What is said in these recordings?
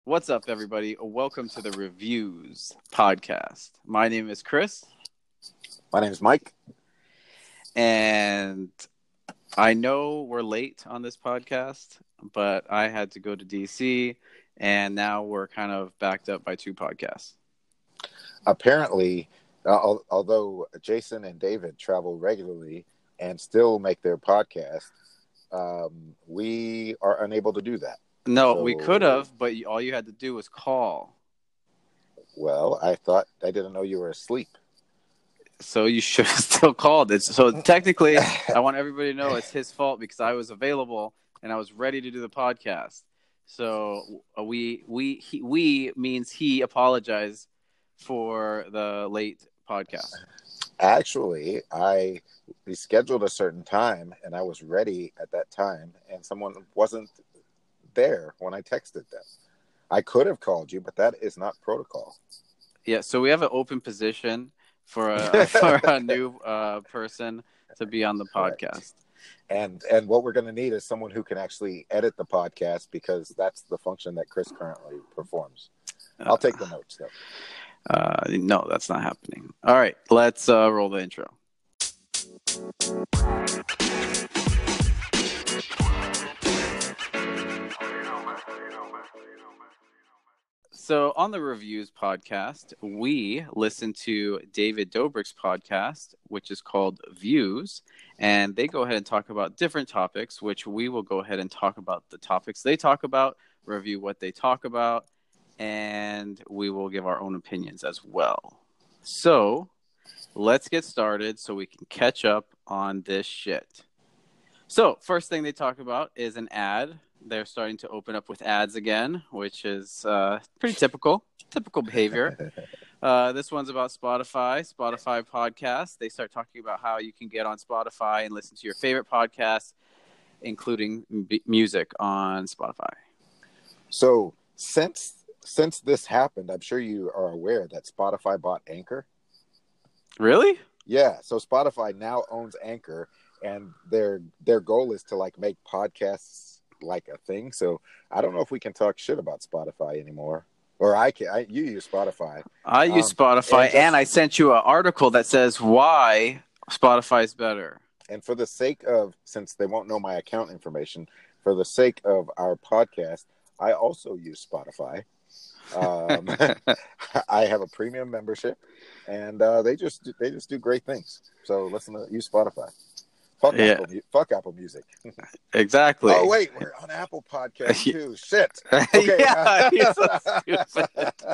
What's up, everybody? Welcome to the Reviews podcast. My name is Chris, My name is Mike. and I know we're late on this podcast, but I had to go to DC, and now we're kind of backed up by two podcasts. Apparently, although Jason and David travel regularly and still make their podcast, we are unable to do that. No, So, we could have, but all you had to do was call. well, I didn't know you were asleep. So you should have still called. So technically, I want everybody to know it's his fault because I was available and I was ready to do the podcast. So we means he apologized for the late podcast. Actually, we scheduled a certain time, and I was ready at that time, and someone wasn't there when I texted them. I could have called you, but that is not protocol. Yeah, so we have an open position for a new person to be on the podcast. And what we're going to need is someone who can actually edit the podcast, because that's the function that Chris currently performs. I'll take the notes, though. No, that's not happening. All right, let's roll the intro. So on the Reviews podcast, we listen to David Dobrik's podcast, which is called Views, and they go ahead and talk about different topics, which we will go ahead and talk about the topics they talk about, review what they talk about, and we will give our own opinions as well. So let's get started so we can catch up on this shit. So first thing they talk about is an ad. They're starting to open up with ads again, which is pretty typical behavior. This one's about Spotify podcast. They start talking about how you can get on Spotify and listen to your favorite podcasts, including music on Spotify. So since this happened, I'm sure you are aware that Spotify bought Anchor. Really? Yeah. So Spotify now owns Anchor, and their goal is to make podcasts like a thing. So I don't know if we can talk shit about Spotify anymore, or you use Spotify. I use Spotify, and I sent you an article that says why Spotify is better. And for the sake of, since they won't know my account information, for the sake of our podcast, I also use Spotify. I have a premium membership, and they just do great things. So use Spotify. Fuck Apple Music. Exactly. Oh wait, we're on Apple Podcast too. Shit. Okay. Yeah, you're so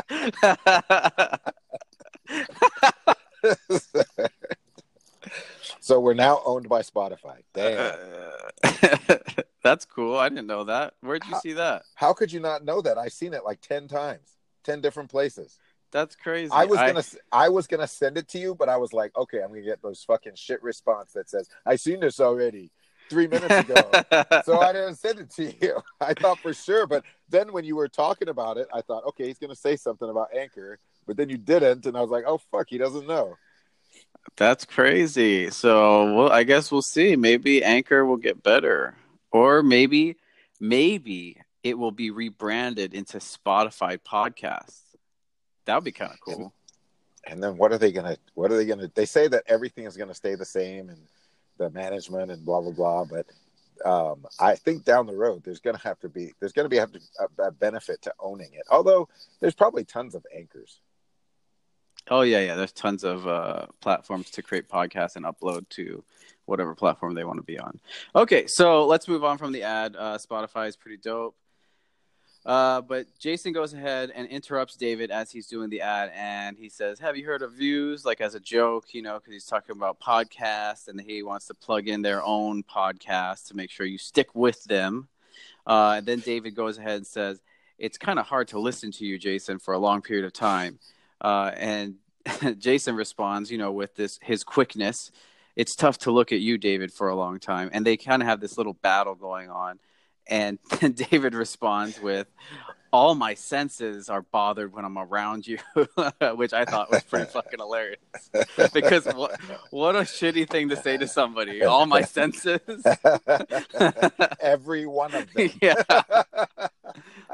stupid. So we're now owned by Spotify. Damn. That's cool. I didn't know that. Where'd you see that? How could you not know that? I've seen it 10 times, 10 different places. That's crazy. I was gonna send it to you, but I was like, okay, I'm gonna get those fucking shit response that says, "I seen this already 3 minutes ago," so I didn't send it to you. I thought for sure, but then when you were talking about it, I thought, okay, he's gonna say something about Anchor, but then you didn't, and I was like, oh fuck, he doesn't know. That's crazy. So, I guess we'll see. Maybe Anchor will get better, or maybe it will be rebranded into Spotify Podcasts. That would be kind of cool. And then what are they gonna? They say that everything is gonna stay the same, and the management and blah blah blah. But I think down the road there's gonna be a benefit to owning it. Although there's probably tons of anchors. Oh yeah. There's tons of platforms to create podcasts and upload to whatever platform they want to be on. Okay, so let's move on from the ad. Spotify is pretty dope. But Jason goes ahead and interrupts David as he's doing the ad, and he says, "Have you heard of Views?" Like as a joke, because he's talking about podcasts, and he wants to plug in their own podcast to make sure you stick with them. And then David goes ahead and says, "It's kind of hard to listen to you, Jason, for a long period of time." And Jason responds, with his quickness, "It's tough to look at you, David, for a long time." And they kind of have this little battle going on. And then David responds with, "All my senses are bothered when I'm around you," which I thought was pretty fucking hilarious. Because what a shitty thing to say to somebody. All my senses. Every one of them. Yeah.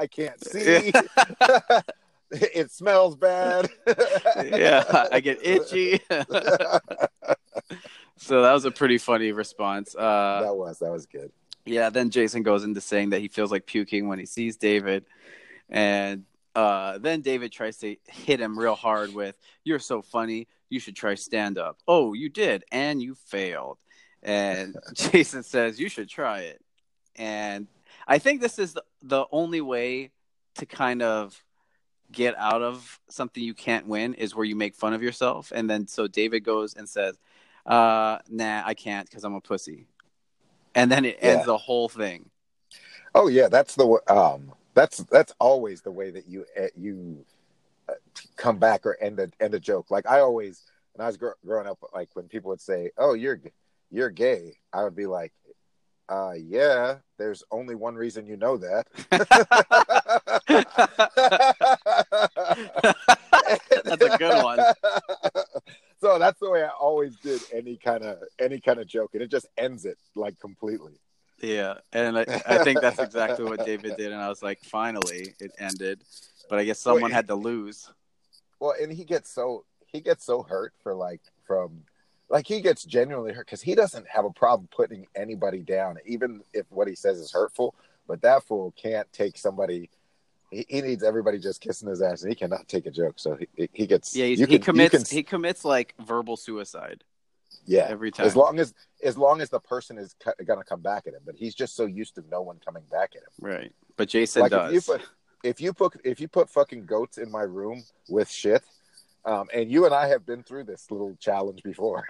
I can't see. It smells bad. Yeah, I get itchy. So that was a pretty funny response. That was good. Yeah, then Jason goes into saying that he feels like puking when he sees David. And then David tries to hit him real hard with, "You're so funny. You should try stand-up." "Oh, you did, and you failed." And Jason says, "You should try it." And I think this is the only way to kind of get out of something you can't win is where you make fun of yourself. And then so David goes and says, "Nah, I can't because I'm a pussy." And then it ends the whole thing. Oh yeah, that's that's always the way that you come back or end a joke. Like I always, when I was growing up, like when people would say, "Oh, you're gay," I would be like, yeah, there's only one reason you know that. That's a good one. So that's the way I always did any kind of joke, and it just ends it like completely. Yeah, and I think that's exactly what David did, and I was like, finally, it ended. But I guess someone had to lose. Well, and he gets so hurt he gets genuinely hurt because he doesn't have a problem putting anybody down, even if what he says is hurtful. But that fool can't take somebody. He needs everybody just kissing his ass, and he cannot take a joke. So he gets he commits like verbal suicide. Yeah, every time. As long as the person is gonna come back at him, but he's just so used to no one coming back at him. Right, but Jason does. If you put fucking goats in my room with shit, and you and I have been through this little challenge before.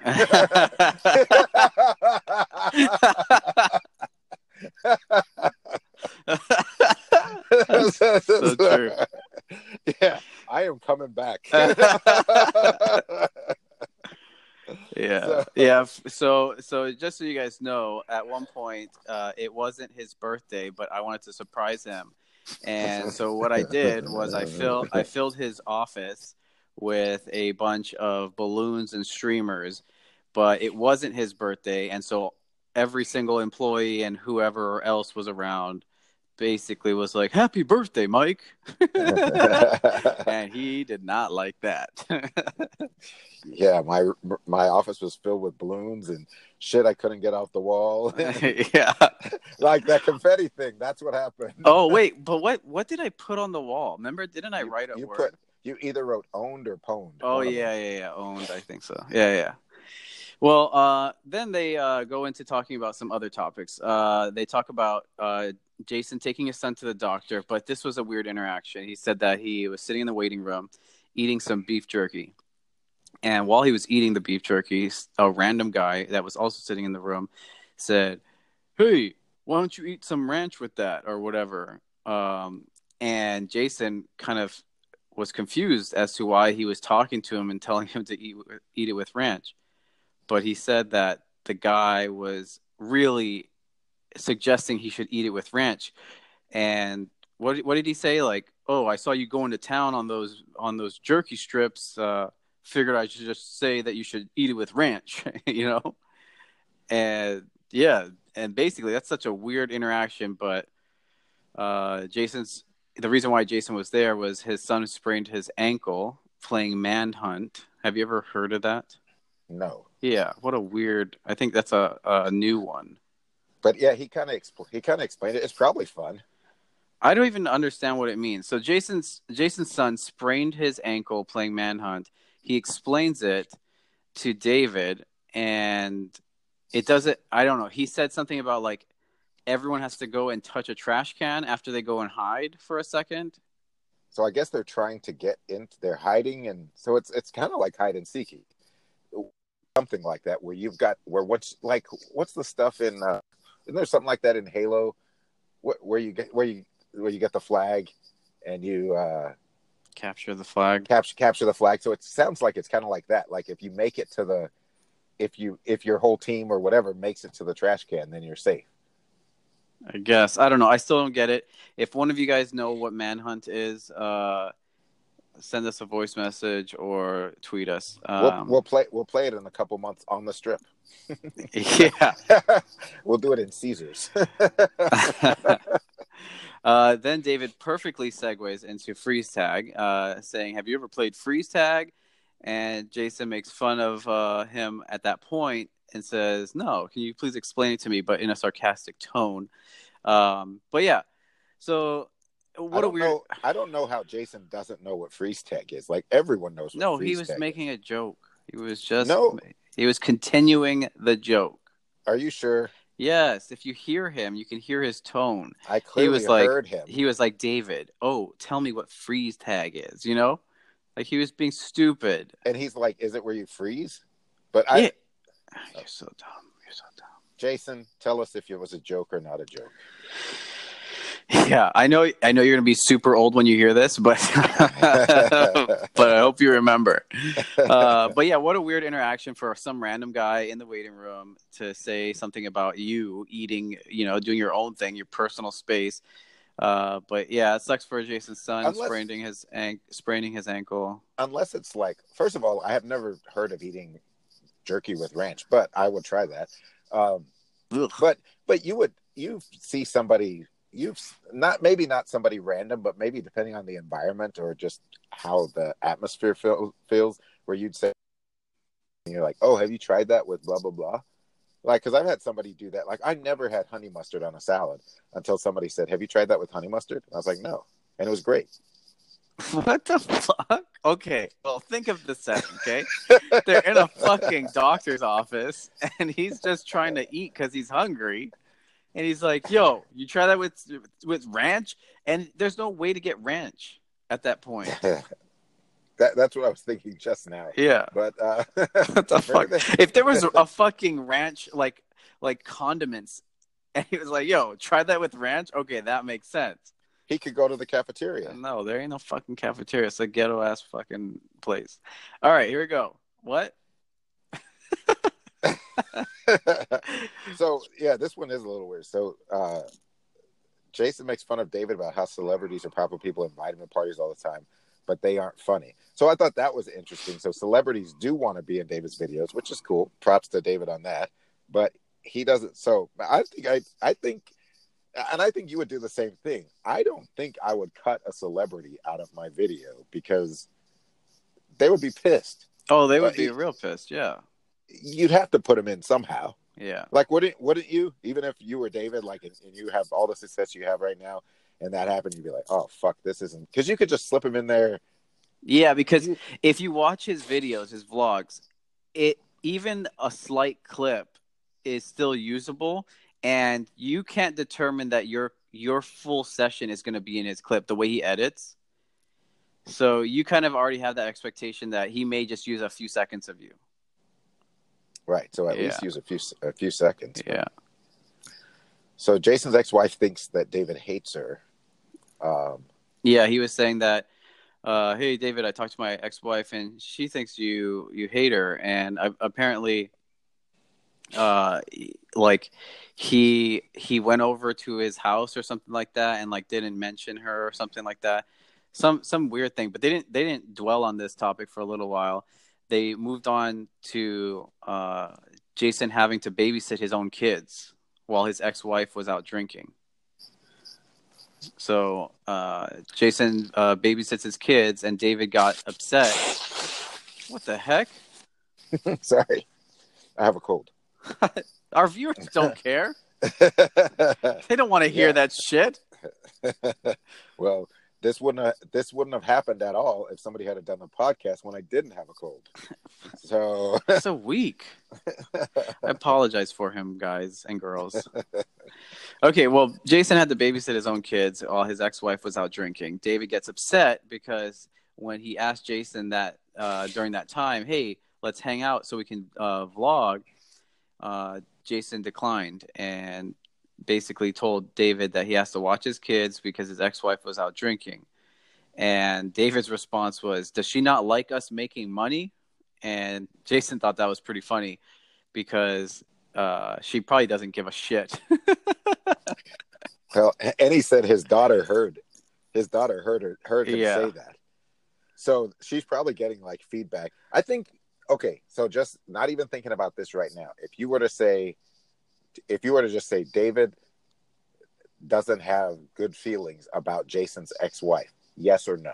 So true. Yeah, I am coming back. Yeah. So just so you guys know, at one point, it wasn't his birthday, but I wanted to surprise him, and so what I did was I filled his office with a bunch of balloons and streamers, but it wasn't his birthday, and so every single employee and whoever else was around basically was like, "Happy birthday, Mike." And he did not like that. Yeah, my office was filled with balloons and shit I couldn't get off the wall. Yeah. Like that confetti thing. That's what happened. Oh, wait, but what did I put on the wall? Remember, didn't I write a word? You either wrote owned or pwned. Oh, yeah. Owned, I think so. Yeah. Well, then they go into talking about some other topics. They talk about Jason taking his son to the doctor, but this was a weird interaction. He said that he was sitting in the waiting room eating some beef jerky. And while he was eating the beef jerky, a random guy that was also sitting in the room said, "Hey, why don't you eat some ranch with that?" or whatever. And Jason kind of was confused as to why he was talking to him and telling him to eat it with ranch. But he said that the guy was really suggesting he should eat it with ranch. And what did he say? Like, "Oh, I saw you going to town on those jerky strips. Figured I should just say that you should eat it with ranch," you know? And yeah, and basically that's such a weird interaction. But the reason why Jason was there was his son sprained his ankle playing Manhunt. Have you ever heard of that? No. Yeah, what a weird. I think that's a new one. But yeah, he kind of explained it. It's probably fun. I don't even understand what it means. So Jason's son sprained his ankle playing Manhunt. He explains it to David, and it doesn't. I don't know. He said something about like everyone has to go and touch a trash can after they go and hide for a second. So I guess they're trying to get into. They're hiding, and so it's kind of like hide and seeky, something like that. What's the stuff in? Isn't there something like that in Halo, where you get the flag, and you capture the flag. Capture the flag. So it sounds like it's kind of like that. Like if you make it to if your whole team or whatever makes it to the trash can, then you're safe. I guess. I don't know. I still don't get it. If one of you guys know what Manhunt is, send us a voice message or tweet us. We'll play it in a couple months on the strip. Yeah. We'll do it in Caesars. Then David perfectly segues into freeze tag, saying, "Have you ever played freeze tag?" And Jason makes fun of him at that point and says, "No, can you please explain it to me, but in a sarcastic tone?" But yeah, so what a weird. I don't know how Jason doesn't know what freeze tag is. Like everyone knows what No, he freeze was tag making is. a joke. He was just No, he was continuing the joke. are you sure? Yes, if you hear him, you can hear his tone. I clearly heard him. He was like, David, oh, tell me what freeze tag is, you know? Like he was being stupid. And he's like, "Is it where you freeze?" But Yeah. You're so dumb. You're so dumb. Jason, tell us if it was a joke or not a joke. Yeah, I know you're gonna be super old when you hear this, but but I hope you remember. But yeah, what a weird interaction for some random guy in the waiting room to say something about you eating, doing your own thing, your personal space. But yeah, it sucks for Jason's son spraining his ankle. Unless it's like, first of all, I have never heard of eating jerky with ranch, but I would try that. But you see somebody. Maybe not somebody random, but maybe depending on the environment or just how the atmosphere feels, where you'd say, you're like, "Oh, have you tried that with blah, blah, blah?" Like, because I've had somebody do that. Like, I never had honey mustard on a salad until somebody said, "Have you tried that with honey mustard?" And I was like, "No." And it was great. What the fuck? Okay, well, think of the setting, okay? They're in a fucking doctor's office, and he's just trying to eat because he's hungry. And he's like, "Yo, you try that with ranch?" And there's no way to get ranch at that point. That's what I was thinking just now. Yeah. But what the fuck? If there was a fucking ranch like condiments, and he was like, "Yo, try that with ranch?" Okay, that makes sense. He could go to the cafeteria. No, there ain't no fucking cafeteria. It's a ghetto ass fucking place. All right, here we go. What? So yeah, this one is a little weird. So Jason makes fun of David about how celebrities or proper people invite him to parties all the time, but they aren't funny. So I thought that was interesting. So celebrities do want to be in David's videos, which is cool. Props to David on that. But he doesn't. So I think you would do the same thing. I don't think I would cut a celebrity out of my video because they would be pissed. Oh, they would be real pissed. Yeah. You'd have to put him in somehow. Yeah. Like, wouldn't you, even if you were David, like, and you have all the success you have right now, and that happened, you'd be like, "Oh, fuck, this isn't," because you could just slip him in there. Yeah, because if you watch his videos, his vlogs, even a slight clip is still usable, and you can't determine that your full session is going to be in his clip the way he edits. So you kind of already have that expectation that he may just use a few seconds of you. Right. So at least use a few seconds. Yeah. So Jason's ex-wife thinks that David hates her. Yeah, he was saying that, "Hey, David, I talked to my ex-wife, and she thinks you hate her." And apparently, like he went over to his house or something like that, and like didn't mention her or something like that. Some weird thing, but they didn't dwell on this topic for a little while. They moved on to Jason having to babysit his own kids while his ex-wife was out drinking. So Jason babysits his kids, and David got upset. What the heck? Sorry, I have a cold. Our viewers don't care. They don't want to hear that shit. Well, this wouldn't have happened at all if somebody had done the podcast when I didn't have a cold. So so weak. I apologize for him, guys and girls. Okay, well, Jason had to babysit his own kids while his ex-wife was out drinking. David gets upset because when he asked Jason that during that time, "Hey, let's hang out so we can vlog," Jason declined and basically told David that he has to watch his kids because his ex-wife was out drinking. And David's response was, "Does she not like us making money?" And Jason thought that was pretty funny because she probably doesn't give a shit. Well, and he said his daughter heard him say that. So she's probably getting like feedback. I think, okay, so just not even thinking about this right now. If you were to just say, "David, doesn't have good feelings about Jason's ex-wife? Yes or no?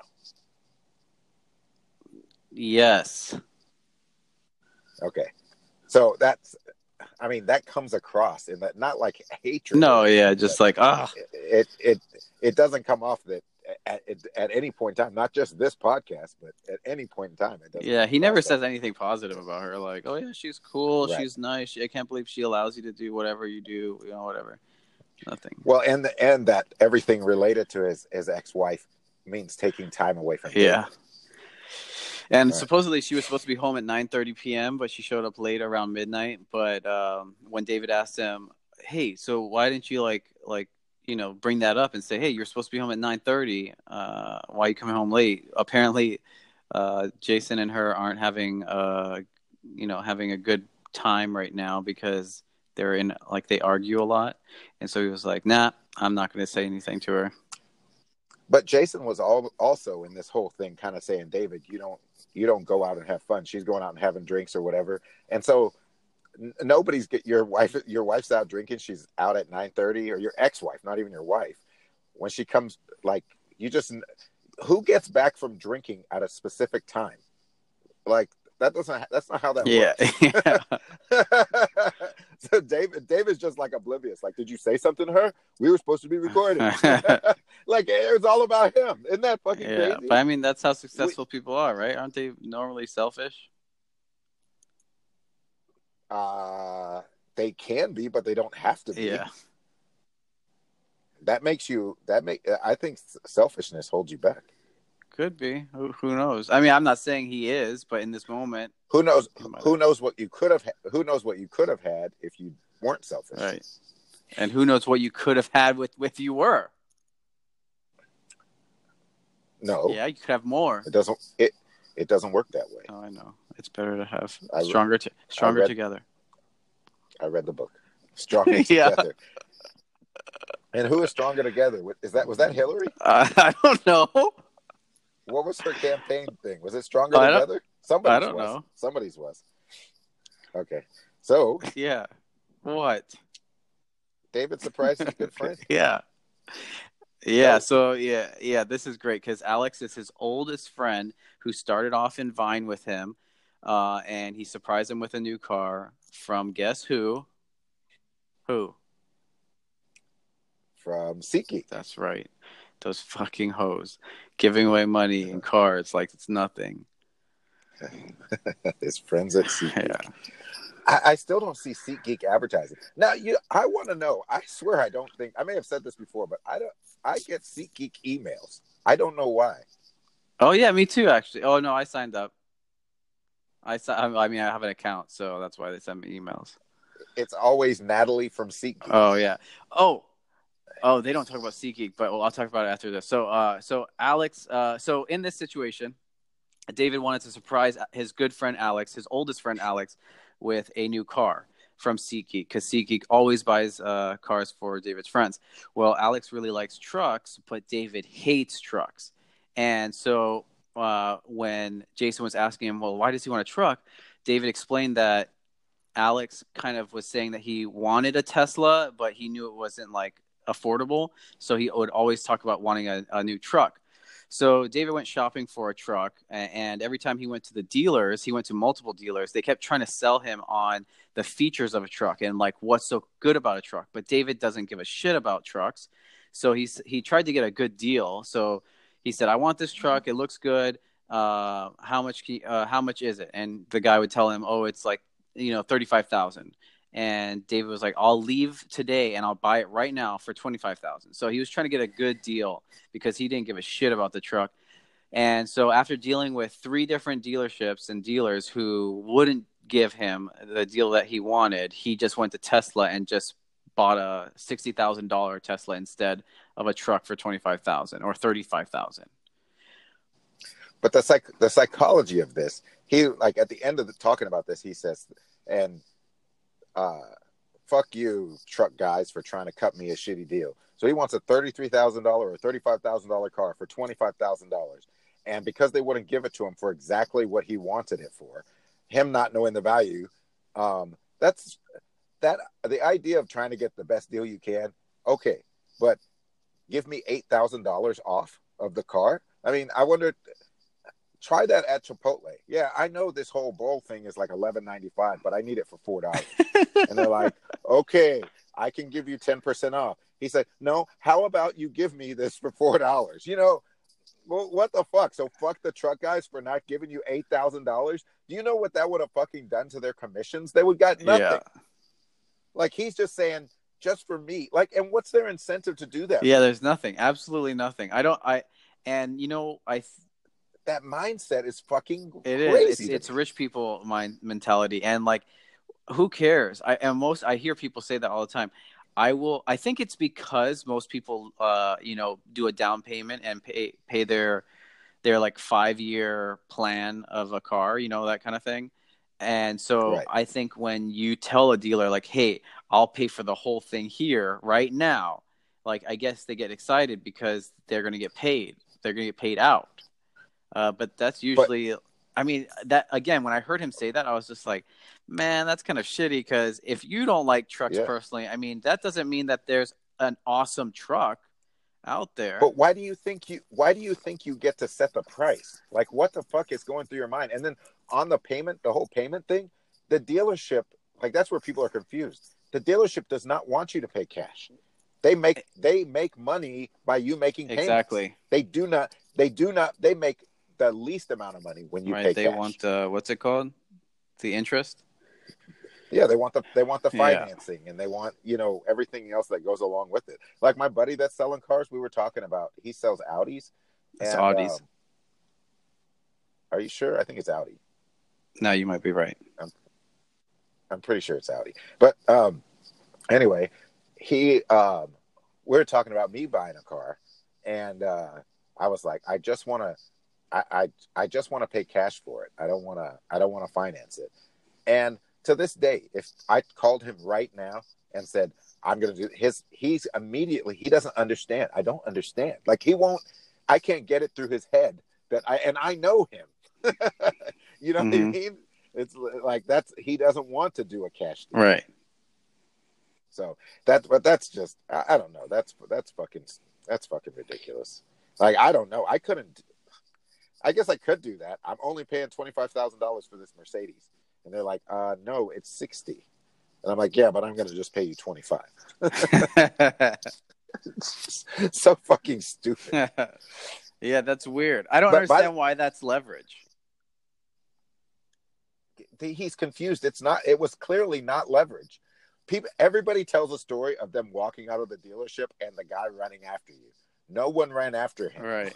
Yes. Okay. So that comes across in that, not like hatred or No, anything, yeah, just like, it doesn't come off that at any point in time, not just this podcast, but at any point in time, it doesn't yeah, come he across never that says way. anything positive about her. Like, oh yeah, she's cool, Right. she's nice. I can't believe she allows you to do whatever you do, whatever. Nothing. Well, and that everything related to his ex-wife means taking time away from Yeah. David. And Right. supposedly she was supposed to be home at 9:30 p.m., but she showed up late around midnight. But when David asked him, "Hey, so why didn't you bring that up and say, hey, you're supposed to be home at 9:30. Why are you coming home late?" Apparently, Jason and her aren't having having a good time right now because they argue a lot. And so he was like, "Nah, I'm not going to say anything to her." But Jason was also in this whole thing kind of saying, David, you don't go out and have fun. She's going out and having drinks or whatever. And so nobody's your wife's out drinking. She's out at 9:30, or your ex-wife, not even your wife. When she comes, like, who gets back from drinking at a specific time? Like, that's not how that Yeah. works. So David's just like oblivious. Like, did you say something to her? We were supposed to be recording. Like, it was all about him. Isn't that fucking crazy? But I mean, that's how successful people are, right? Aren't they normally selfish? They can be, but they don't have to be. Yeah. I think selfishness holds you back. Could be. Who knows? I mean, I'm not saying he is, but in this moment, who knows what you could have had if you weren't selfish. Right. And who knows what you could have had if you were. No. Yeah, you could have more. It doesn't work that way. Oh, I know. It's better to have stronger together. I read the book. Stronger together. And who is stronger together? Was that Hillary? I don't know. What was her campaign thing? Was it stronger together? Somebody's I don't know. Somebody's was. Okay. So. Yeah. What? David surprised his good friend. Yeah. Yeah. So yeah. This is great because Alex is his oldest friend who started off in Vine with him, and he surprised him with a new car from guess who? Who? From SeatGeek. That's right. Those fucking hoes giving away money and cars like it's nothing. His friends at SeatGeek. Yeah. I still don't see SeatGeek advertising. Now, I want to know. I swear I may have said this before, but I get SeatGeek emails. I don't know why. Oh yeah, me too. Actually. Oh no, I signed up. I have an account, so that's why they send me emails. It's always Natalie from SeatGeek. Oh yeah. Oh, they don't talk about SeatGeek, but I'll talk about it after this. So Alex. So in this situation, David wanted to surprise his good friend Alex, his oldest friend Alex, with a new car from SeatGeek because SeatGeek always buys cars for David's friends. Well, Alex really likes trucks, but David hates trucks. And so when Jason was asking him, well, why does he want a truck? David explained that Alex kind of was saying that he wanted a Tesla, but he knew it wasn't like affordable. So he would always talk about wanting a new truck. So David went shopping for a truck, and every time he went to the dealers, he went to multiple dealers. They kept trying to sell him on the features of a truck and like what's so good about a truck. But David doesn't give a shit about trucks. So he tried to get a good deal. So he said, "I want this truck. It looks good. How much is it?" And the guy would tell him, "Oh, it's like $35,000." And David was like, "I'll leave today and I'll buy it right now for $25,000." So he was trying to get a good deal because he didn't give a shit about the truck. And so after dealing with 3 different dealerships and dealers who wouldn't give him the deal that he wanted, he just went to Tesla and just bought a $60,000 Tesla instead of a truck for $25,000 or $35,000. But the psychology of this, he like at the end of talking about this, he says, and fuck you, truck guys, for trying to cut me a shitty deal. So he wants a $33,000 or $35,000 car for $25,000. And because they wouldn't give it to him for exactly what he wanted it for, him not knowing the value, the idea of trying to get the best deal you can. Okay, but give me $8,000 off of the car. I mean, I wonder. Try that at Chipotle. Yeah, I know this whole bowl thing is like $11.95, but I need it for $4. And they're like, okay, I can give you 10% off. He said, no, how about you give me this for $4? You know, well, what the fuck? So fuck the truck guys for not giving you $8,000. Do you know what that would have fucking done to their commissions? They would got nothing. Yeah. Like, he's just saying, just for me. Like, and what's their incentive to do that? Yeah, there's nothing. Absolutely nothing. And that mindset is fucking it crazy. is. It's rich people mentality, and like, who cares? I hear people say that all the time. I think it's because most people, do a down payment and pay their like 5-year plan of a car, that kind of thing. And so Right. I think when you tell a dealer like, hey, I'll pay for the whole thing here right now, like, I guess they get excited because they're going to get paid. They're going to get paid out. But that's usually, I mean, that again, when I heard him say that, I was just like, man, that's kind of shitty. Because if you don't like trucks personally, I mean, that doesn't mean that there's an awesome truck out there. But why do you think you get to set the price? Like, what the fuck is going through your mind? And then on the whole payment thing, the dealership, like, that's where people are confused. The dealership does not want you to pay cash. They make money by you making payments. Exactly. They make the least amount of money when you pay cash. They want what's it called? The interest? Yeah, they want the financing, and they want, everything else that goes along with it. Like my buddy that's selling cars, we were talking about, he sells Audis. It's Audis. Are you sure? I think it's Audi. No, you might be right. I'm pretty sure it's Audi. But anyway, we were talking about me buying a car, and I was like, I just want to pay cash for it. I don't want to finance it. And to this day, if I called him right now and said, I'm going to do he's immediately, he doesn't understand. I don't understand. Like, I can't get it through his head that I know him. You know what I mean? It's like, he doesn't want to do a cash deal. Right. So that's just, I don't know. That's fucking ridiculous. Like, I don't know. I guess I could do that. I'm only paying $25,000 for this Mercedes. And they're like, no, it's 60. And I'm like, yeah, but I'm going to just pay you 25. So fucking stupid. Yeah, that's weird. I don't understand why that's leverage. He's confused. It was clearly not leverage. Everybody tells a story of them walking out of the dealership and the guy running after you. No one ran after him. Right.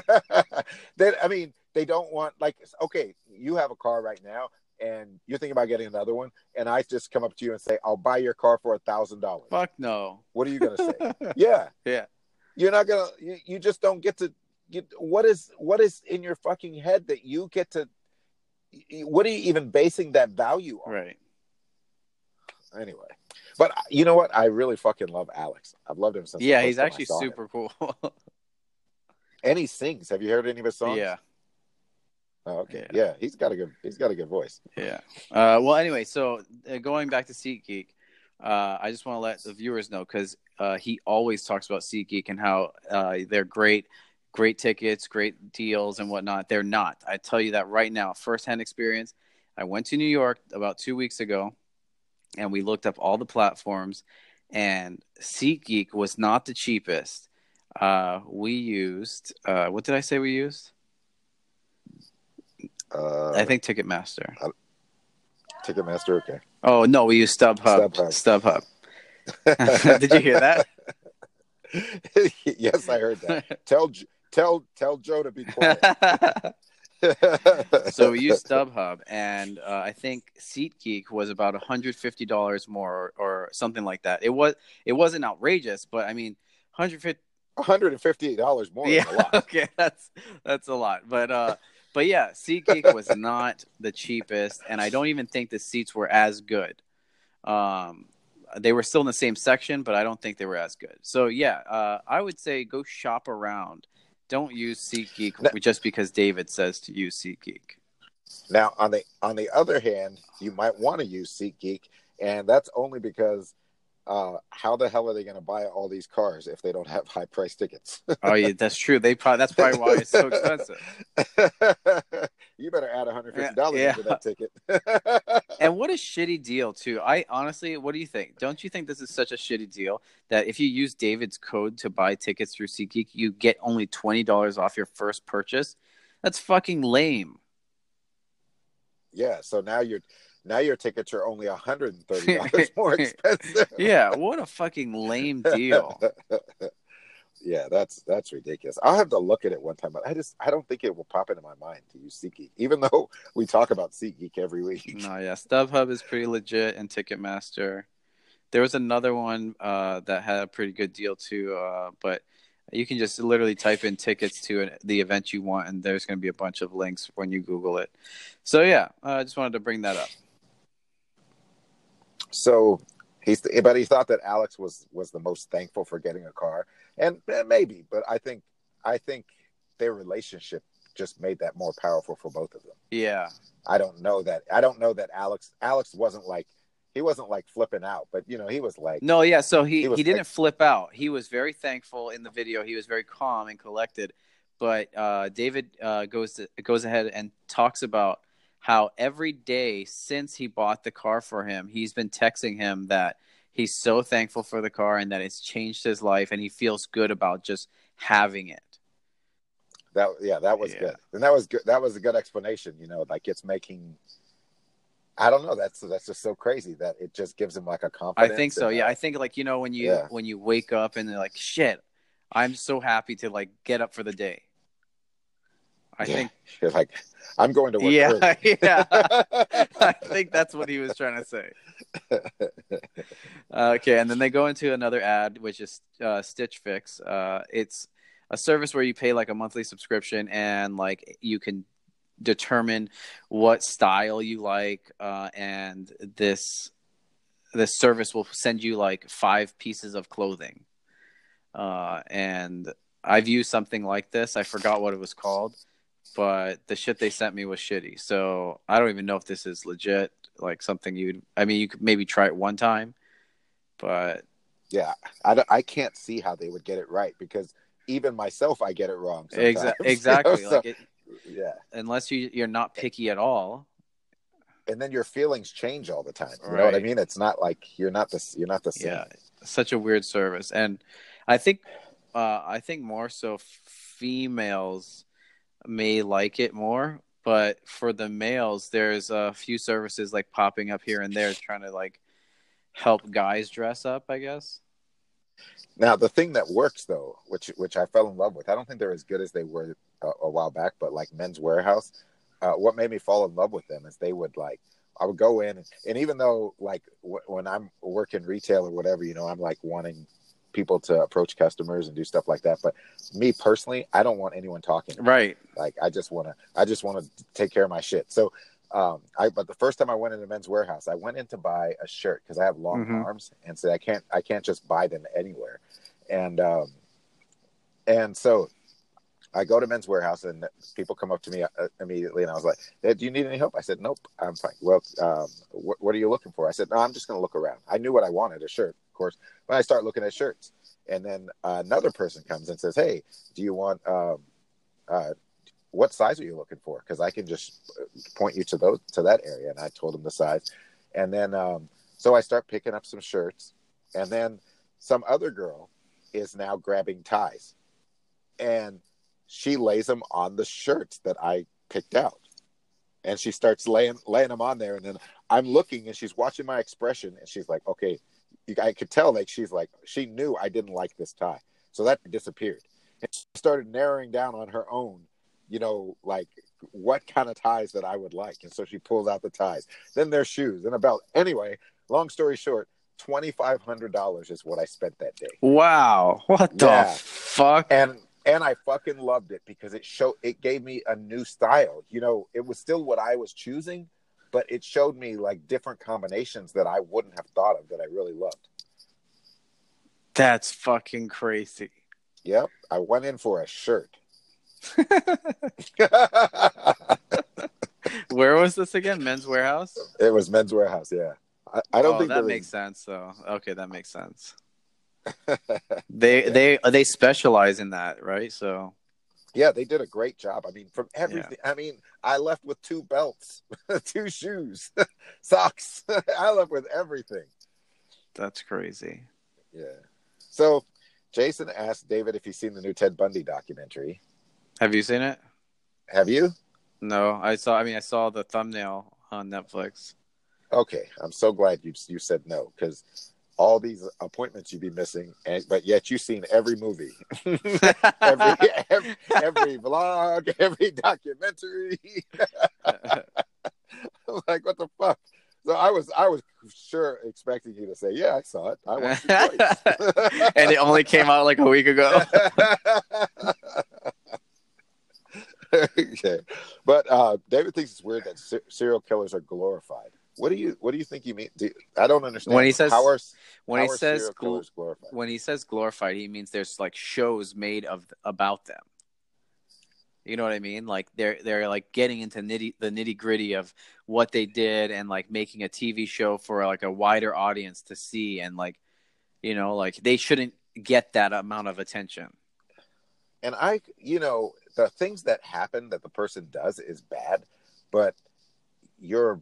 They don't want, like, okay, you have a car right now and you're thinking about getting another one, and I just come up to you and say, I'll buy your car for $1,000. Fuck no. What are you going to say? Yeah. You're not going to, you just don't get to, what is in your fucking head that you get to, what are you even basing that value on? Right. Anyway, but you know what? I really fucking love Alex. I've loved him since. Yeah, he's actually super cool. And he sings. Have you heard any of his songs? Yeah. Oh, okay. Yeah, he's got a good voice. Yeah. Well, anyway, so going back to SeatGeek, I just want to let the viewers know, because he always talks about SeatGeek and how they're great tickets, great deals, and whatnot. They're not. I tell you that right now, firsthand experience. I went to New York about 2 weeks ago, and we looked up all the platforms, and SeatGeek was not the cheapest. We used what did I say we used? I think Ticketmaster. Ticketmaster, okay. Oh no, we used StubHub. Did you hear that? Yes, I heard that. Tell Joe to be quiet. So we used StubHub, and I think SeatGeek was about $150 more or something like that. It wasn't outrageous, but I mean, $158 more. Yeah, is a lot. Okay, that's a lot. But yeah, SeatGeek was not the cheapest, and I don't even think the seats were as good. They were still in the same section, but I don't think they were as good. So yeah, I would say go shop around. Don't use SeatGeek just because David says to use SeatGeek. Now, on the other hand, you might want to use SeatGeek, and that's only because how the hell are they going to buy all these cars if they don't have high price tickets? Oh yeah, that's true. That's probably why it's so expensive. You better add Yeah, $150 yeah. into that ticket. And what a shitty deal too. I honestly, what do you think? Don't you think this is such a shitty deal that if you use David's code to buy tickets through SeatGeek, you get only $20 off your first purchase? That's fucking lame. Yeah, so now your tickets are only $130 more expensive. Yeah, what a fucking lame deal. Yeah, that's ridiculous. I'll have to look at it one time, but I don't think it will pop into my mind to use SeatGeek, even though we talk about SeatGeek every week. No, yeah, StubHub is pretty legit, and Ticketmaster. There was another one that had a pretty good deal too, but you can just literally type in tickets to the event you want, and there's going to be a bunch of links when you Google it. So yeah, I just wanted to bring that up. So he thought that Alex was the most thankful for getting a car, and maybe, but I think their relationship just made that more powerful for both of them. Yeah, I don't know that Alex wasn't like, he wasn't like flipping out, but he was like, no, yeah. So he didn't like, flip out. He was very thankful in the video. He was very calm and collected. But David goes ahead and talks about how every day since he bought the car for him, he's been texting him that he's so thankful for the car and that it's changed his life, and he feels good about just having it. that was good, and that was good. That was a good explanation. Like it's making. I don't know. That's just so crazy that it just gives him like a confidence. I think so. Yeah, I think like when you wake up and they're like, shit, I'm so happy to like get up for the day. I think you're like, I'm going to work. Yeah, yeah. I think that's what he was trying to say. Okay, and then they go into another ad, which is Stitch Fix. It's a service where you pay like a monthly subscription, and like you can determine what style you like, and this service will send you like 5 pieces of clothing. And I've used something like this. I forgot what it was called, but the shit they sent me was shitty. So I don't even know if this is legit, like something you could maybe try it one time, but yeah, I can't see how they would get it right, because even myself, I get it wrong sometimes. Exactly. So, like yeah, unless you're not picky at all. And then your feelings change all the time. You Right. know what I mean? It's not like you're not the same. Yeah, such a weird service, and I think more so females may like it more, but for the males, there's a few services like popping up here and there trying to like help guys dress up, I guess. Now, the thing that works though, which I fell in love with, I don't think they're as good as they were a while back, but like Men's Warehouse, what made me fall in love with them is they would like, I would go in, and even though like when I'm working retail or whatever, I'm like wanting people to approach customers and do stuff like that. But me personally, I don't want anyone talking. Right. Like I just want to take care of my shit. So, but the first time I went into Men's Warehouse, I went in to buy a shirt because I have long arms, and so I can't just buy them anywhere. And so I go to Men's Warehouse, and people come up to me immediately, and I was like, hey, do you need any help? I said, nope, I'm fine. Well, what are you looking for? I said, no, I'm just going to look around. I knew what I wanted, a shirt, of course, but I start looking at shirts. And then another person comes and says, hey, do you want, what size are you looking for? Because I can just point you to that area. And I told him the size. And then, so I start picking up some shirts, and then some other girl is now grabbing ties, and she lays them on the shirts that I picked out, and she starts laying them on there. And then I'm looking, and she's watching my expression, and she's like, okay, I could tell like she's like, she knew I didn't like this tie, so that disappeared. And she started narrowing down on her own, like what kind of ties that I would like. And so she pulls out the ties, then their shoes and a belt. Anyway, long story short, $2,500 is what I spent that day. Wow, what the fuck? And I fucking loved it because it gave me a new style. It was still what I was choosing, but it showed me like different combinations that I wouldn't have thought of that I really loved. That's fucking crazy. Yep. I went in for a shirt. Where was this again? Men's Warehouse? It was Men's Warehouse, yeah. I don't Oh, think that there makes is. sense, though. Okay, that makes sense. They specialize in that, right? So Yeah, they did a great job. I mean, from yeah, everything. I mean, I left with 2 belts, 2 shoes, socks. I left with everything. that's crazy. Yeah. So, Jason asked David if he's seen the new Ted Bundy documentary. Have you seen it? Have you? No, I saw. I mean, I saw the thumbnail on Netflix. Okay, I'm so glad you said no, because all these appointments you'd be missing, but yet you've seen every movie, every, every vlog, every documentary. I'm like, what the fuck? So I was sure expecting you to say, yeah, I saw it. I watched it And it only came out like a week ago. twice. Okay, but David thinks it's weird that serial killers are glorified. What do you think you mean? I don't When understand. he says when he How are says serial killers glorified? when he says glorified, he means there's like shows made about them. You know what I mean? Like they're like getting into the nitty gritty of what they did and like making a TV show for like a wider audience to see, and like, like they shouldn't get that amount of attention. And the things that happen that the person does is bad, but you're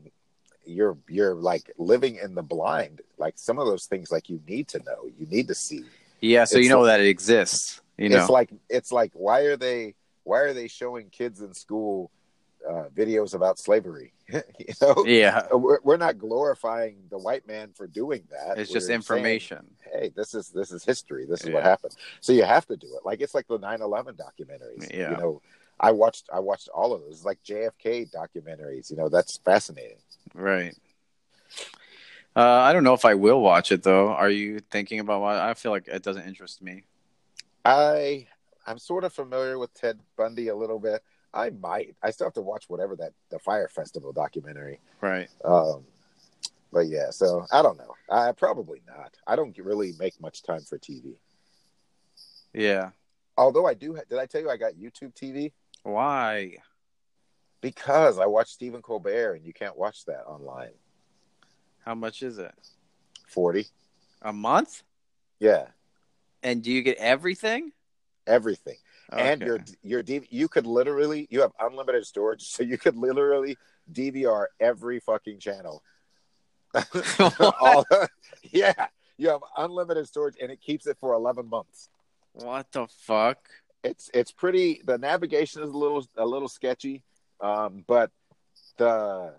like living in the blind. Like some of those things, like you need to know, you need to see. Yeah, so It's that it exists. it's like why are they showing kids in school videos about slavery? Yeah, we're not glorifying the white man for doing that. it's just We're information. saying, hey, this is history. This is what Yeah. happened. So you have to do it. Like it's like the 9/11 documentaries. Yeah. I watched all of those, like JFK documentaries. That's fascinating. Right. I don't know if I will watch it though. Are you thinking about why? I feel like it doesn't interest me. I'm sort of familiar with Ted Bundy a little bit. I might. I still have to watch whatever the Fire Festival documentary. Right. But yeah, so I don't know. I probably not. I don't really make much time for TV. Yeah. Although I do. Did I tell you I got YouTube TV? Why? Because I watch Stephen Colbert, and you can't watch that online. How much is it? 40. A month? Yeah. And do you get everything? Everything. Okay. And your you could literally, you have unlimited storage, so you could literally DVR every fucking channel. Yeah, you have unlimited storage, and it keeps it for 11 months. What the fuck? It's pretty. The navigation is a little sketchy, but the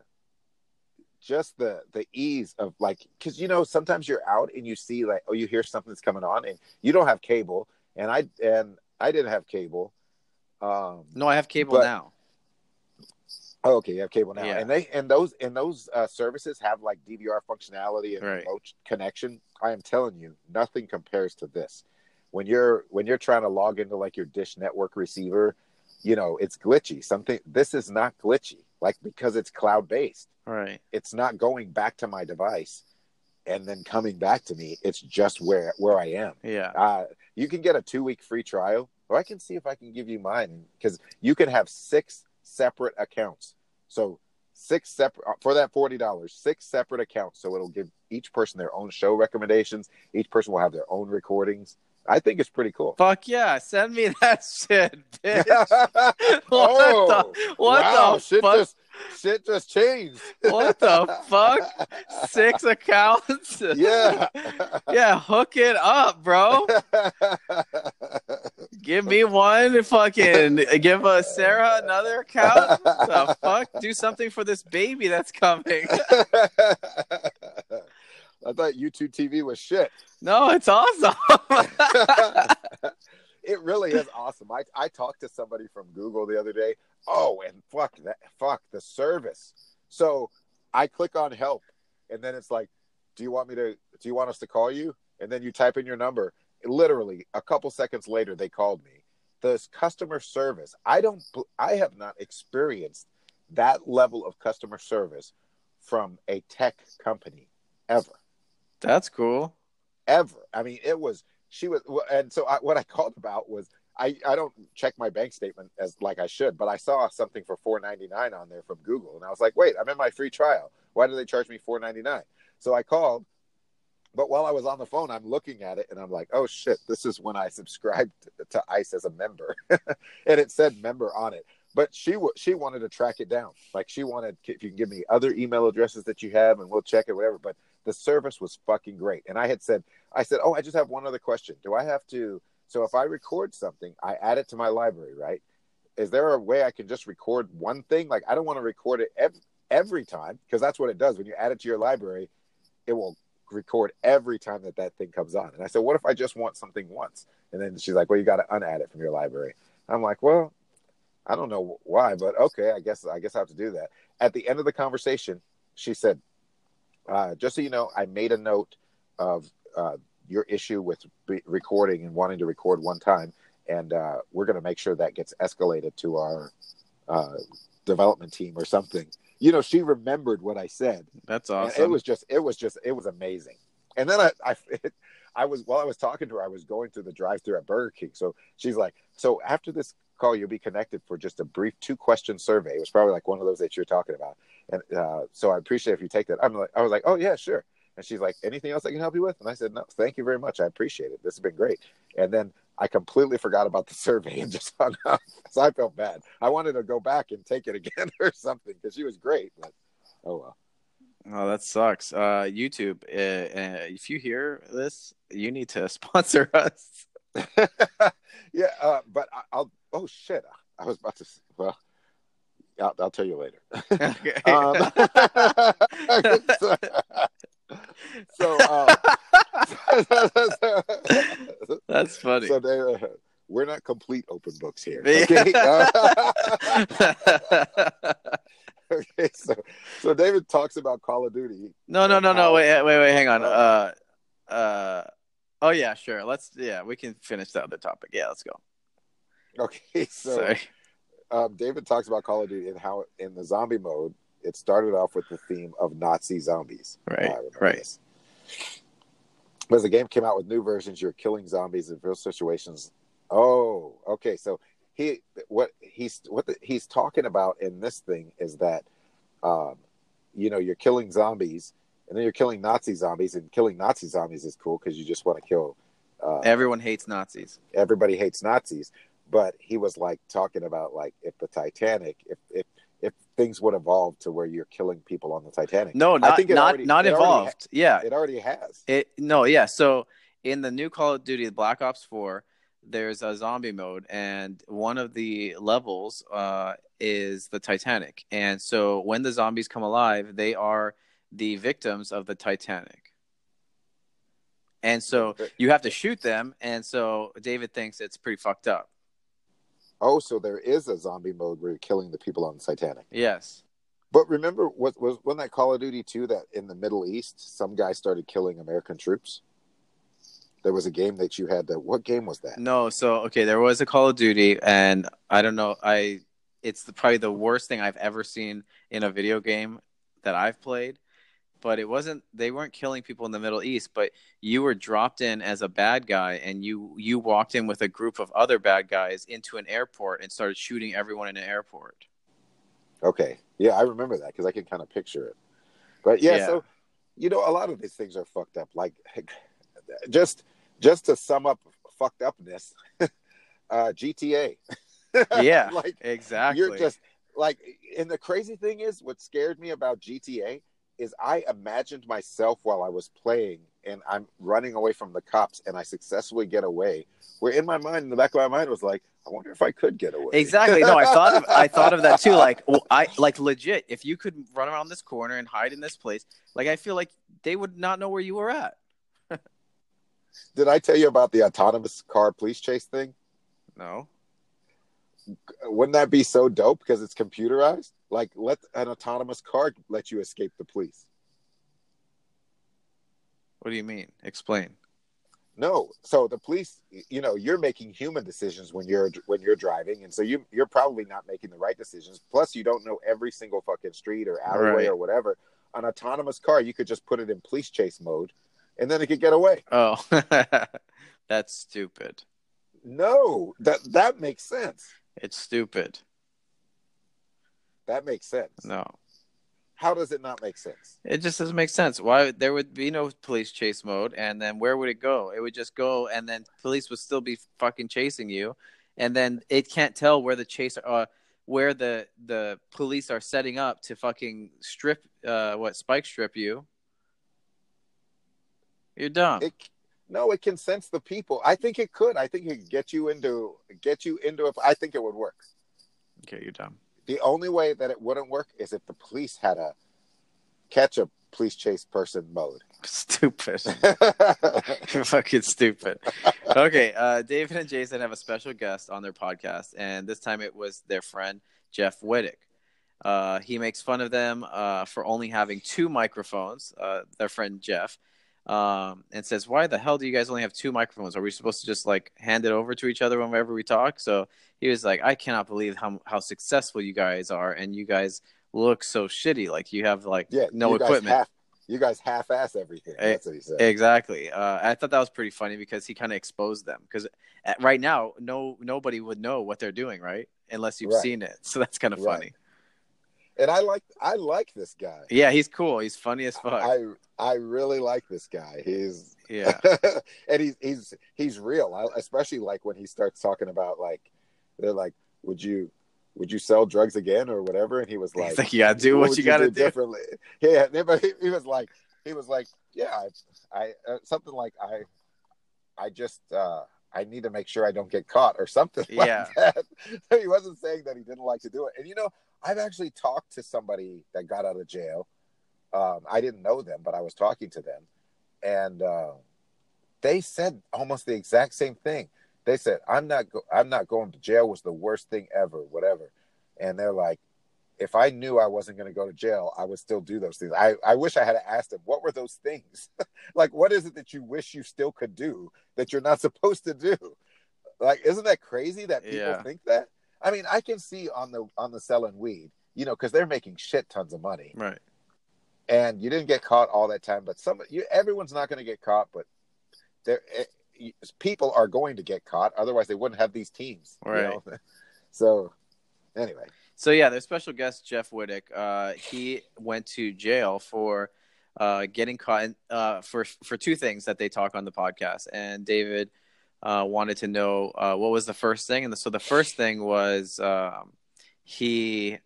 ease of, like, because sometimes you're out and you see, like, you hear something's coming on and you don't have cable, and I didn't have cable. No, I have cable now. Oh, okay, you have cable now, Yeah. and those services have like DVR functionality and remote connection. I am telling you, nothing compares to this. When you're trying to log into like your Dish Network receiver, it's glitchy. This is not glitchy, like, because it's cloud based. Right. It's not going back to my device and then coming back to me. It's just where I am. Yeah. You can get a 2-week free trial, or I can see if I can give you mine, because you can have 6 separate accounts. So 6 separate, for that $40, 6 separate accounts. So it'll give each person their own show recommendations. Each person will have their own recordings. I think it's pretty cool. Fuck yeah! Send me that shit, bitch. What the fuck? Shit just changed. What the fuck? 6 accounts? Yeah. Yeah, hook it up, bro. Give me one. Fucking give Sarah another account. The fuck? Do something for this baby that's coming. I thought YouTube TV was shit. No, it's awesome. It really is awesome. I talked to somebody from Google the other day. Oh, and fuck the service. So I click on help, and then it's like, do you want us to call you? And then you type in your number. Literally a couple seconds later, they called me. The customer service, I have not experienced that level of customer service from a tech company ever. That's cool. Ever. I mean, and so what I called about was, I don't check my bank statement as like I should, but I saw something for $4.99 on there from Google, and I was like, wait, I'm in my free trial. Why do they charge me $4.99? So I called, but while I was on the phone, I'm looking at it and I'm like, oh shit, this is when I subscribed to ICE as a member. And it said member on it. But she wanted to track it down. Like she wanted, if you can give me other email addresses that you have and we'll check it, whatever. But the service was fucking great. And I said, oh, I just have one other question. Do I have to, so if I record something, I add it to my library, right? Is there a way I can just record one thing? Like I don't want to record it every time, because that's what it does. When you add it to your library, it will record every time that thing comes on. And I said, what if I just want something once? And then she's like, well, you got to unadd it from your library. I'm like, well, I don't know why, but okay, I guess I have to do that. At the end of the conversation, she said, just so you know, I made a note of your issue with recording and wanting to record one time. And we're going to make sure that gets escalated to our development team or something. You know, she remembered what I said. That's awesome. And it was amazing. And then while I was talking to her, I was going through the drive-thru at Burger King. So she's like, so after this call, you'll be connected for just a brief 2-question survey. It was probably like one of those that you're talking about. And so I appreciate if you take that. I was like, oh yeah, sure. And she's like, anything else I can help you with? And I said, no, thank you very much. I appreciate it. This has been great. And then I completely forgot about the survey and just hung up. So I felt bad. I wanted to go back and take it again or something because she was great. But oh well. Oh, that sucks. YouTube, if you hear this, you need to sponsor us. Yeah, but I'll. Oh shit! I was about to. Well, I'll tell you later. Okay. That's funny. So we're not complete open books here. Yeah. Okay. Okay. So David talks about Call of Duty. No. Wait. Hang on. Oh yeah, sure. We can finish the other topic. Yeah, let's go. Okay. So David talks about Call of Duty and how in the zombie mode, it started off with the theme of Nazi zombies. Right. This. But as the game came out with new versions, you're killing zombies in real situations. Oh, okay. So what he's talking about in this thing is that, you're killing zombies, and then you're killing Nazi zombies, and killing Nazi zombies is cool because you just want to kill. Everyone hates Nazis. Everybody hates Nazis, but he was like talking about like if the Titanic, if things would evolve to where you're killing people on the Titanic. No, I think not evolved. It already has. So in the new Call of Duty Black Ops 4, there's a zombie mode, and one of the levels is the Titanic. And so when the zombies come alive, they are the victims of the Titanic. And so you have to shoot them, and so David thinks it's pretty fucked up. Oh, so there is a zombie mode where you're killing the people on the Titanic. Yes. But remember, wasn't that Call of Duty 2 that in the Middle East, some guy started killing American troops? There was a game that you had that. What game was that? No, there was a Call of Duty, and I don't know. It's probably the worst thing I've ever seen in a video game that I've played. But they weren't killing people in the Middle East, but you were dropped in as a bad guy, and you walked in with a group of other bad guys into an airport and started shooting everyone in an airport. Okay. Yeah, I remember that because I can kind of picture it. But yeah, so, a lot of these things are fucked up. Like, just to sum up fucked upness, GTA. Yeah, like, exactly. You're just, like, and the crazy thing is, what scared me about GTA is I imagined myself while I was playing and I'm running away from the cops and I successfully get away. Where in my mind, in the back of my mind was like, I wonder if I could get away. Exactly. No, I thought of that too. Like, legit, if you could run around this corner and hide in this place, like, I feel like they would not know where you were at. Did I tell you about the autonomous car police chase thing? No. Wouldn't that be so dope because it's computerized? Like, let an autonomous car let you escape the police. What do you mean? Explain. No, so the police, you're making human decisions when you're driving, and so you're probably not making the right decisions. Plus, you don't know every single fucking street or alleyway or whatever. An autonomous car, you could just put it in police chase mode, and then it could get away. Oh, that's stupid. No, that makes sense. It's stupid. That makes sense. No. How does it not make sense? It just doesn't make sense. Why there would be no police chase mode, and then where would it go? It would just go, and then police would still be fucking chasing you, and then it can't tell where where the police are setting up to fucking spike strip you. You're dumb. No, it can sense the people. I think it could. I think it could get you into it. I think it would work. Okay, you're dumb. The only way that it wouldn't work is if the police had a catch a police chase person mode. Stupid. Fucking stupid. Okay, David and Jason have a special guest on their podcast, and this time it was their friend Jeff Wittek. He makes fun of them for only having 2 microphones, their friend Jeff, and says, why the hell do you guys only have 2 microphones? Are we supposed to just like hand it over to each other whenever we talk? So he was like, I cannot believe how successful you guys are, and you guys look so shitty. Like you have like no equipment. You guys half-ass everything. That's what he said. Exactly. I thought that was pretty funny because he kind of exposed them. Because right now, nobody would know what they're doing, right? Unless you've seen it. So that's kind of funny. And I like this guy. Yeah, he's cool. He's funny as fuck. I really like this guy. He's and he's real. Especially like when he starts talking about like they're like, would you sell drugs again or whatever? And he was like, you gotta do what you gotta do differently. Yeah, but he was like, yeah, I something like I just I need to make sure I don't get caught or something like that. So he wasn't saying that he didn't like to do it. And I've actually talked to somebody that got out of jail. I didn't know them, but I was talking to them, and they said almost the exact same thing. They said, I'm not going to jail was the worst thing ever, whatever. And they're like, if I knew I wasn't going to go to jail, I would still do those things. I wish I had asked them, what were those things? Like, what is it that you wish you still could do that you're not supposed to do? Like, isn't that crazy that people think that? I mean, I can see on the selling weed, because they're making shit tons of money. Right. And you didn't get caught all that time, but everyone's not going to get caught, but people are going to get caught. Otherwise, they wouldn't have these teams. Right. So, anyway. So, yeah, their special guest, Jeff Wittek, he went to jail for getting caught for 2 things that they talk on the podcast. And David wanted to know what was the first thing. And so the first thing was he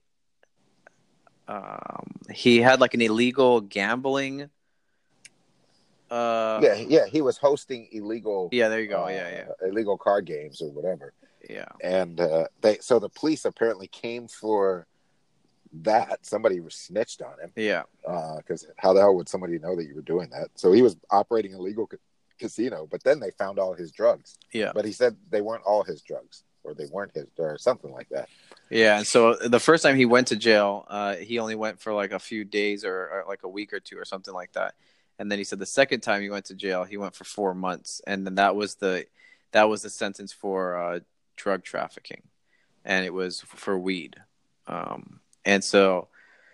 had like an illegal gambling. He was hosting illegal. Yeah, there you go. Illegal card games or whatever. Yeah, and so the police apparently came for that. Somebody was snitched on him. Yeah, because how the hell would somebody know that you were doing that? So he was operating a legal casino, but then they found all his drugs. Yeah, but he said they weren't all his drugs, or they weren't his, or something like that. Yeah, and so the first time he went to jail, he only went for like a few days or like a week or 2 or something like that. And then he said the second time he went to jail, he went for 4 months, and then that was the sentence for drug trafficking, and it was for weed. And so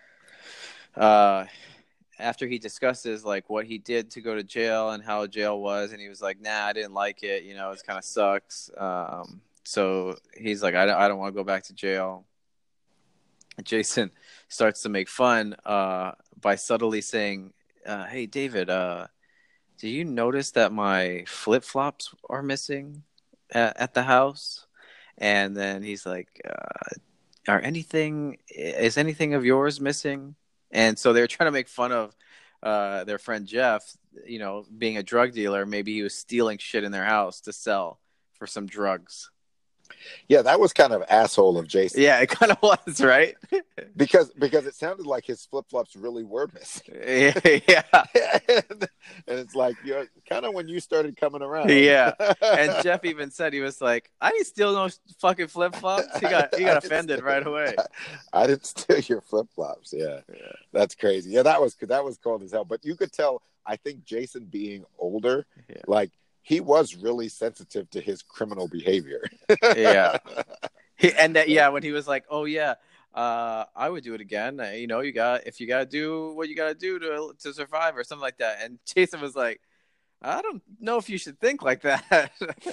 after he discusses like what he did to go to jail and how jail was, and he was like, nah, I didn't like it. It kind of sucks. So he's like, I don't want to go back to jail. Jason starts to make fun by subtly saying, hey, David, do you notice that my flip-flops are missing at the house? And then he's like, is anything of yours missing? And so they were trying to make fun of their friend Jeff, being a drug dealer. Maybe he was stealing shit in their house to sell for some drugs. Yeah, that was kind of asshole of Jason. Yeah, it kind of was, right? because it sounded like his flip-flops really were missing. Yeah. And it's like, kind of when you started coming around. Yeah. And Jeff even said, he was like, I didn't steal no fucking flip-flops. He got offended right away. I didn't steal your flip-flops. Yeah. That's crazy. Yeah, that was cold as hell. But you could tell, I think Jason being older, like, he was really sensitive to his criminal behavior. Yeah. When he was like, oh, yeah, I would do it again. If you got to do what you got to do to survive or something like that. And Jason was like, I don't know if you should think like that.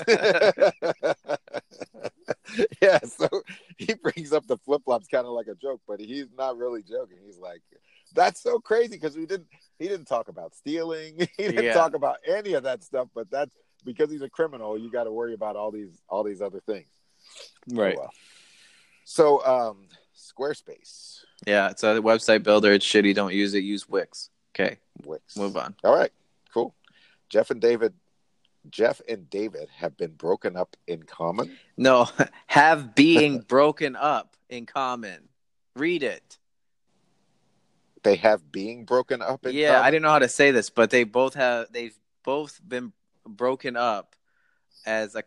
Yeah, so he brings up the flip-flops kind of like a joke, but he's not really joking. He's like, that's so crazy because he didn't talk about stealing. He didn't talk about any of that stuff. But that's because he's a criminal. You got to worry about all these other things. Right. Oh, well. So Squarespace. Yeah, it's a website builder. It's shitty. Don't use it. Use Wix. Okay. Wix. Move on. All right. Cool. Jeff and David have been broken up in common. No, have being broken up in common. Read it. They have being broken up in common? I didn't know how to say this, but they've both been broken up as a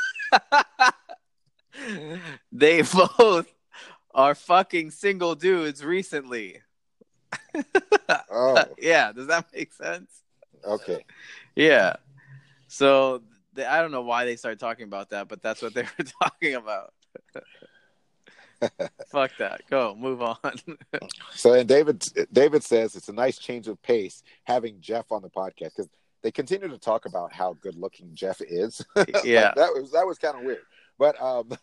they both are fucking single dudes recently. Oh. Yeah, does that make sense? Okay. Yeah. So I don't know why they started talking about that, but that's what they were talking about. Fuck that. Go, move on. So, and David says it's a nice change of pace having Jeff on the podcast because they continue to talk about how good looking Jeff is. Yeah. Like, that was kind of weird. But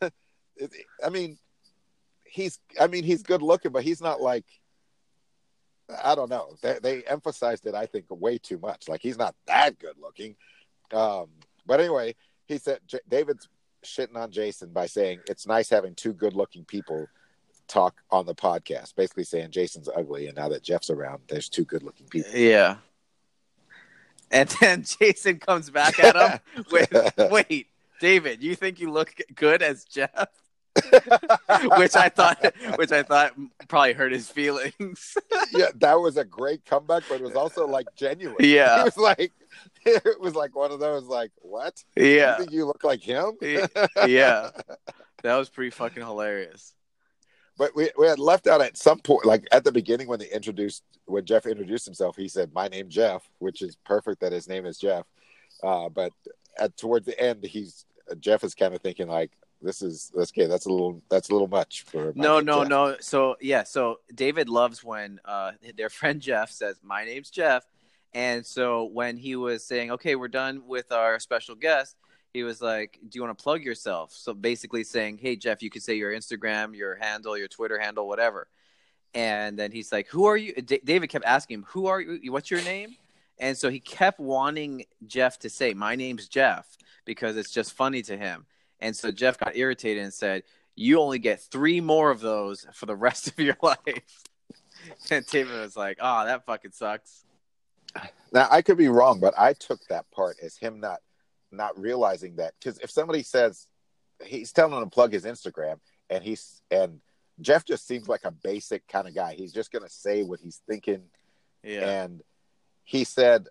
he's good looking, but he's not like, I don't know. They emphasized it, I think, way too much. Like, he's not that good looking. But anyway, he said David's shitting on Jason by saying it's nice having two good-looking people talk on the podcast. Basically saying Jason's ugly, and now that Jeff's around, there's two good-looking people. Yeah. And then Jason comes back at him with, "Wait, David, you think you look good as Jeff?" which I thought probably hurt his feelings. Yeah, that was a great comeback, but it was also like genuine. Yeah, it was like one of those like, what? Yeah, you think you look like him? Yeah, that was pretty fucking hilarious. But we had left out at some point, like at the beginning when Jeff introduced himself, he said, "My name's Jeff," which is perfect that his name is Jeff. But towards the end, Jeff is kind of thinking like, that's a little much for no. So David loves when their friend Jeff says, "My name's Jeff," and so when he was saying, "Okay, we're done with our special guest," he was like, "Do you want to plug yourself?" So basically saying, "Hey Jeff, you could say your Instagram, your handle, your Twitter handle, whatever." And then he's like, "Who are you?" David kept asking him, "Who are you? What's your name?" And so he kept wanting Jeff to say, "My name's Jeff," because it's just funny to him. And so Jeff got irritated and said, "You only get 3 more of those for the rest of your life." And David was like, "Oh, that fucking sucks." Now, I could be wrong, but I took that part as him not realizing that. Because if somebody says he's telling him to plug his Instagram, and Jeff just seems like a basic kind of guy. He's just going to say what he's thinking. Yeah. And he said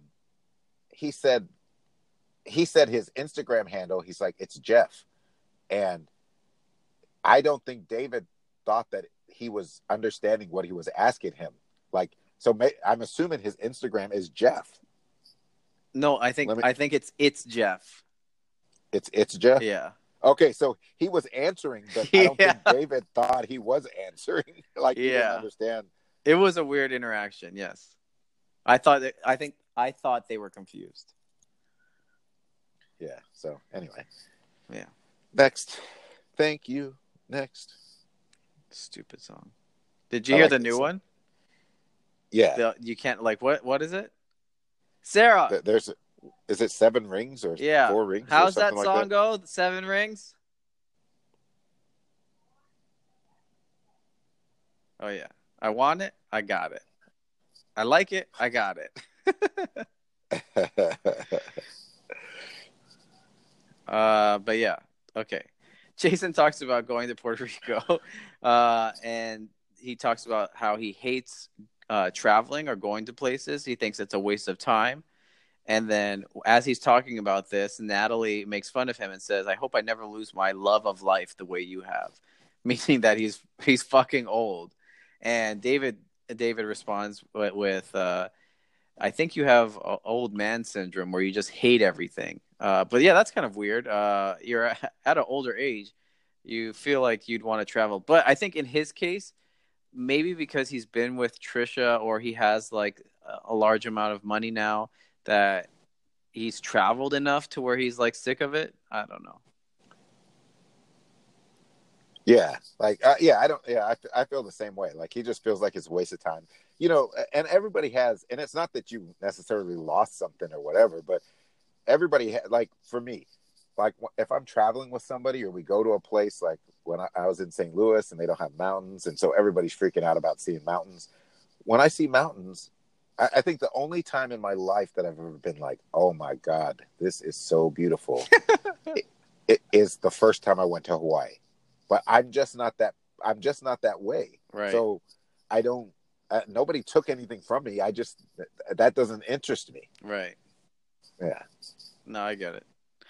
his Instagram handle, he's like, it's Jeff. And I don't think David thought that he was understanding what he was asking him. Like, so I'm assuming his Instagram is Jeff. No, I think it's Jeff. It's Jeff? Yeah. Okay, so he was answering, but I don't think David thought he was answering. Like, he didn't understand. It was a weird interaction, yes. I thought they were confused. Yeah. So anyway. Yeah. Next. Thank you. Next. Stupid song. Did you hear the new one? Yeah. You can't what is it? Sarah. Is it 7 rings or 4 rings? How's that song go? 7 rings? Oh yeah. I want it. I got it. I like it. I got it. But yeah, okay. Jason talks about going to Puerto Rico, and he talks about how he hates traveling or going to places. He thinks it's a waste of time. And then as he's talking about this, Natalie makes fun of him and says, "I hope I never lose my love of life the way you have," meaning that he's fucking old. And David responds with "I think you have old man syndrome where you just hate everything." But yeah, that's kind of weird. You're at an older age, you feel like you'd want to travel. But I think in his case, maybe because he's been with Trisha or he has like a large amount of money now that he's traveled enough to where he's like sick of it. I don't know. Yeah, like yeah, I don't. Yeah, I feel the same way. Like he just feels like it's a waste of time, you know. And everybody has, and it's not that you necessarily lost something or whatever, but everybody like for me, like if I'm traveling with somebody or we go to a place like when I was in St. Louis and they don't have mountains, and so everybody's freaking out about seeing mountains. When I see mountains, I think the only time in my life that I've ever been like, oh my god, this is so beautiful, it is the first time I went to Hawaii. But I'm just not that. I'm just not that way. Right. So I don't. Nobody took anything from me. I just that doesn't interest me. Right. Yeah. No, I get it.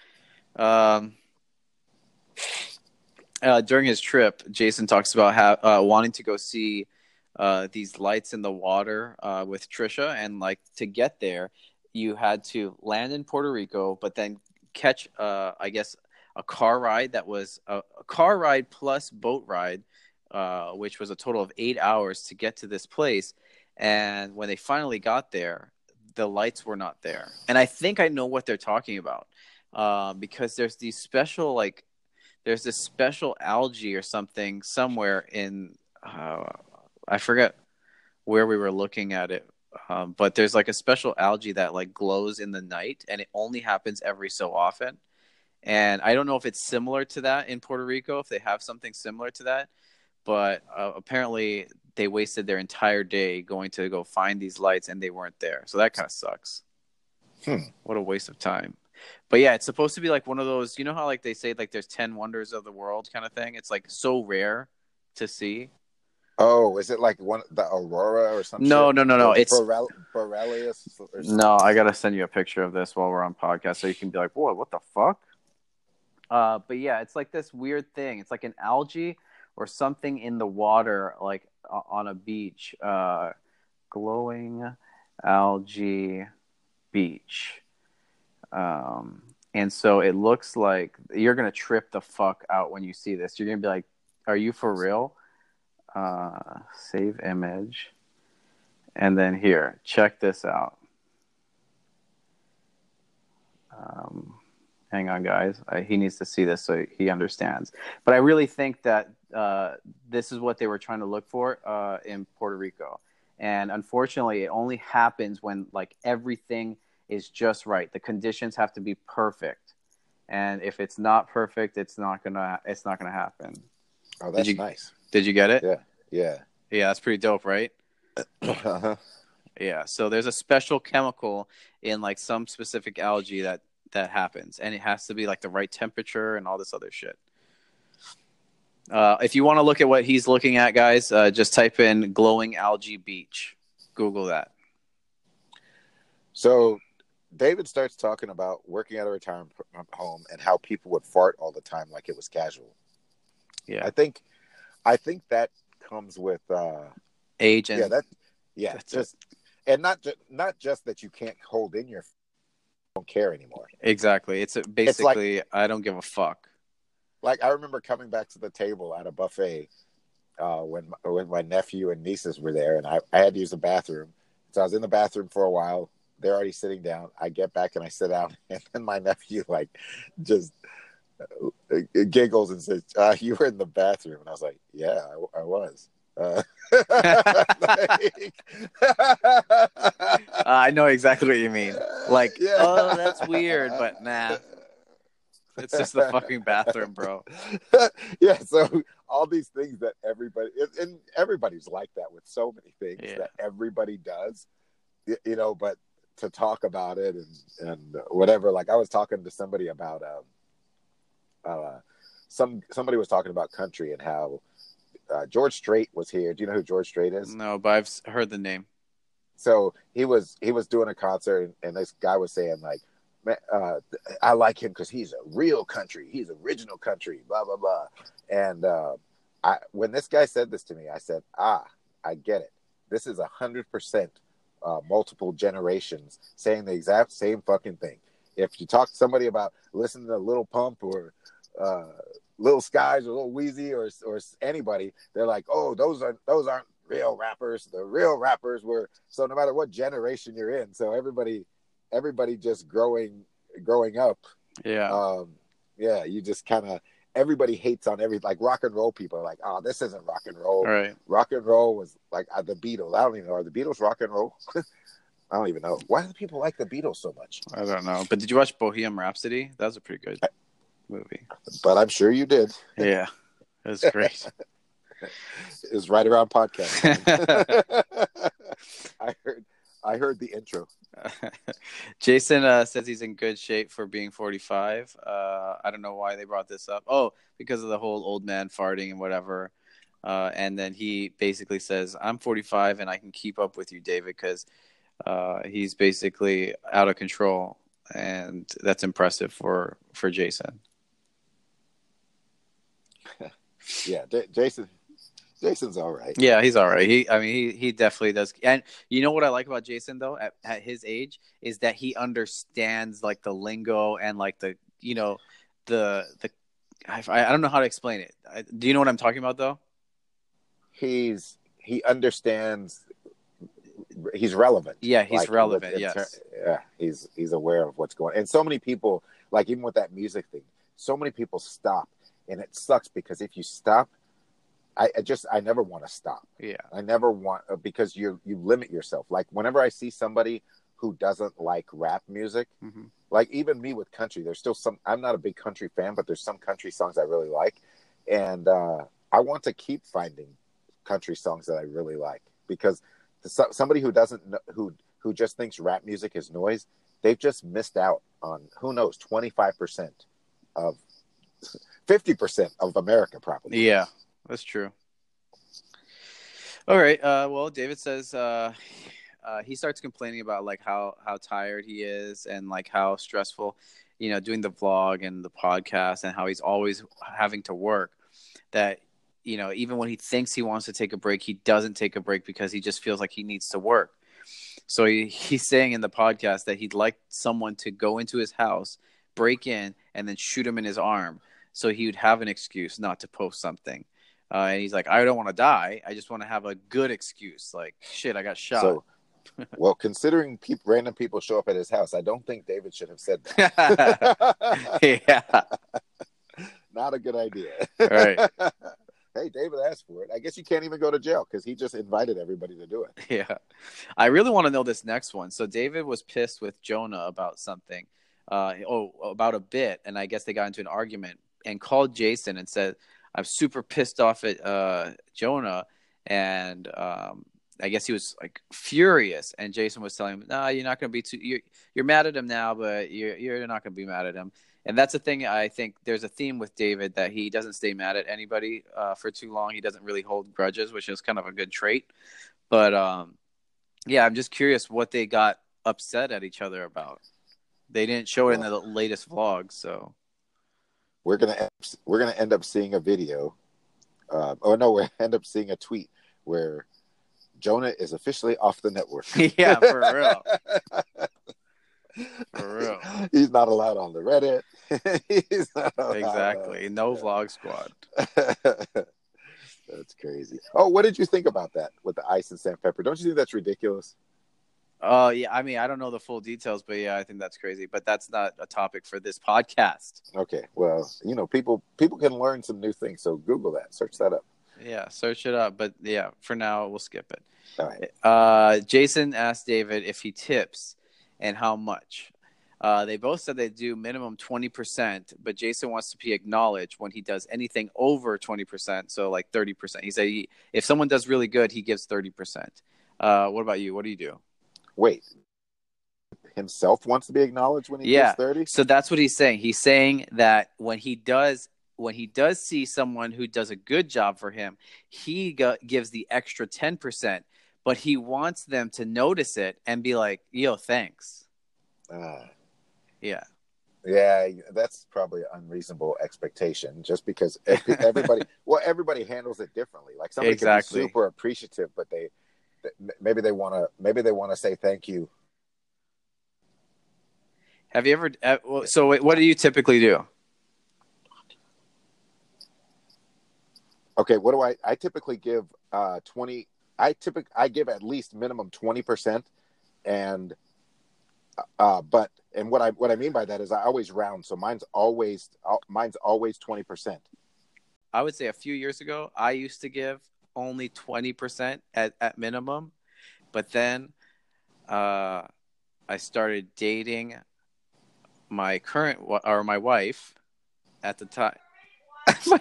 During his trip, Jason talks about wanting to go see these lights in the water with Trisha, and like to get there, you had to land in Puerto Rico, but then catch, I guess, a car ride that was a car ride plus boat ride, which was a total of 8 hours to get to this place. And when they finally got there, the lights were not there. And I think I know what they're talking about, because there's this special algae or something somewhere in I forget where we were looking at it, but there's like a special algae that like glows in the night, and it only happens every so often. And I don't know if it's similar to that in Puerto Rico, if they have something similar to that, but apparently they wasted their entire day going to go find these lights, and they weren't there. So that kind of sucks. What a waste of time. But yeah, it's supposed to be like one of those, you know how like they say like there's 10 wonders of the world kind of thing. It's like so rare to see. Oh, is it like the aurora or some No, shit? no, no, Or no. It's Borelius or no. something? I gotta send you a picture of this while we're on podcast, so you can be like, "Boy, what the fuck?" But yeah, it's like this weird thing. It's like an algae or something in the water, like on a beach. Glowing algae beach. And so it looks like you're gonna trip the fuck out when you see this. You're gonna be like, "Are you for real?" Save image, and then here, check this out. Hang on, guys. He needs to see this so he understands. But I really think that this is what they were trying to look for in Puerto Rico. And unfortunately, it only happens when like everything is just right. The conditions have to be perfect. And if it's not perfect, it's not gonna happen. Oh, that's nice. Did you get it? Yeah, yeah, Yeah, that's pretty dope, right? uh-huh. Yeah. So there's a special chemical in like some specific algae that happens, and it has to be like the right temperature and all this other shit. If you want to look at what he's looking at, guys, just type in glowing algae beach. Google that. So David starts talking about working at a retirement home and how people would fart all the time like it was casual. Yeah. I think that comes with age and just and not just that you can't hold in your don't care anymore. Exactly. It's basically like, I don't give a fuck. Like I remember coming back to the table at a buffet when my nephew and nieces were there, and I had to use the bathroom. So I was in the bathroom for a while. They're already sitting down. I get back and I sit down, and then my nephew like just giggles and says, "You were in the bathroom," and I was like, "Yeah, I was." I know exactly what you mean. Like, yeah. Oh, that's weird, but nah. It's just the fucking bathroom, bro. Yeah, so all these things that everybody's like that with so many things that everybody does, you know, but to talk about it and whatever. Like I was talking to somebody about somebody was talking about country and how George Strait was here. Do you know who George Strait is? No, but I've heard the name. So he was doing a concert, and this guy was saying like, I like him because he's a real country. He's original country, blah, blah, blah. And when this guy said this to me, I said, I get it. This is 100% multiple generations saying the exact same fucking thing. If you talk to somebody about listening to Lil Pump or Lil Skies or Lil Weezy or anybody, they're like, oh, those aren't real rappers. The real rappers were. So no matter what generation you're in, so everybody just growing up. Yeah. You just kind of, everybody hates on like rock and roll people are like, oh, this isn't rock and roll. Right. Rock and roll was like the Beatles. I don't even know. Are the Beatles rock and roll? I don't even know. Why do people like the Beatles so much? I don't know. But did you watch Bohemian Rhapsody? That was a pretty good movie. But I'm sure you did. Yeah, it was great. It was right around podcast time. I heard the intro. Jason says he's in good shape for being 45. I don't know why they brought this up. Oh, because of the whole old man farting and whatever. And then he basically says, I'm 45 and I can keep up with you, David, because he's basically out of control. And that's impressive for Jason. Yeah, Jason's all right. Yeah, he's all right. He definitely does. And you know what I like about Jason though, at his age, is that he understands like the lingo and like the I don't know how to explain it. Do you know what I'm talking about though? He understands. He's relevant. Yeah, he's relevant. Yes. Yeah, he's aware of what's going on. And so many people, like even with that music thing, so many people stop, and it sucks because if you stop, I never want to stop. Yeah. I never want, because you limit yourself. Like whenever I see somebody who doesn't like rap music, mm-hmm. like even me with country, there's still I'm not a big country fan, but there's some country songs I really like. And I want to keep finding country songs that I really like, because somebody who doesn't know, who just thinks rap music is noise, they've just missed out on, who knows, 25% of 50% of America probably. Yeah. That's true. All right. Well, David says he starts complaining about like how tired he is and like how stressful, doing the vlog and the podcast, and how he's always having to work. That, even when he thinks he wants to take a break, he doesn't take a break because he just feels like he needs to work. So he's saying in the podcast that he'd like someone to go into his house, break in, and then shoot him in his arm, so he would have an excuse not to post something. And he's like, I don't want to die. I just want to have a good excuse. Like, shit, I got shot. So, well, considering random people show up at his house, I don't think David should have said that. Yeah. Not a good idea. Right. Hey, David asked for it. I guess you can't even go to jail because he just invited everybody to do it. Yeah. I really want to know this next one. So David was pissed with Jonah about something, about a bit. And I guess they got into an argument and called Jason and said, I'm super pissed off at Jonah, and I guess he was like furious. And Jason was telling him, "No, you're not going to be you're mad at him now, but you're not going to be mad at him." And that's the thing. I think there's a theme with David that he doesn't stay mad at anybody for too long. He doesn't really hold grudges, which is kind of a good trait. But yeah, I'm just curious what they got upset at each other about. They didn't show it in the latest vlog, so. We're gonna end up seeing a video. We'll end up seeing a tweet where Jonah is officially off the network. Yeah, for real. For real. He's not allowed on the Reddit. He's not allowed exactly. No vlog squad. That's crazy. Oh, what did you think about that with the ice and sand pepper? Don't you think that's ridiculous? Yeah, I mean, I don't know the full details, but yeah, I think that's crazy. But that's not a topic for this podcast. Okay, well, people can learn some new things, so Google that, search that up. Yeah, search it up. But yeah, for now, we'll skip it. All right. Jason asked David if he tips and how much. They both said they do minimum 20%, but Jason wants to be acknowledged when he does anything over 20%, so like 30%. He said if someone does really good, he gives 30%. What about you? What do you do? Wait, himself wants to be acknowledged when he gets 30? So that's what he's saying. He's saying that when he does see someone who does a good job for him, he gives the extra 10%, but he wants them to notice it and be like, yo, thanks. Yeah. Yeah, that's probably an unreasonable expectation, just because everybody handles it differently. Like somebody can be super appreciative, but maybe they want to say thank you. Have you ever? So, what do you typically do? Okay, what do I typically give 20? I give at least minimum 20%, and But and what I mean by that is I always round, so mine's always 20%. I would say a few years ago, I used to give only 20% at minimum, but then I started dating my current or my wife at the time. My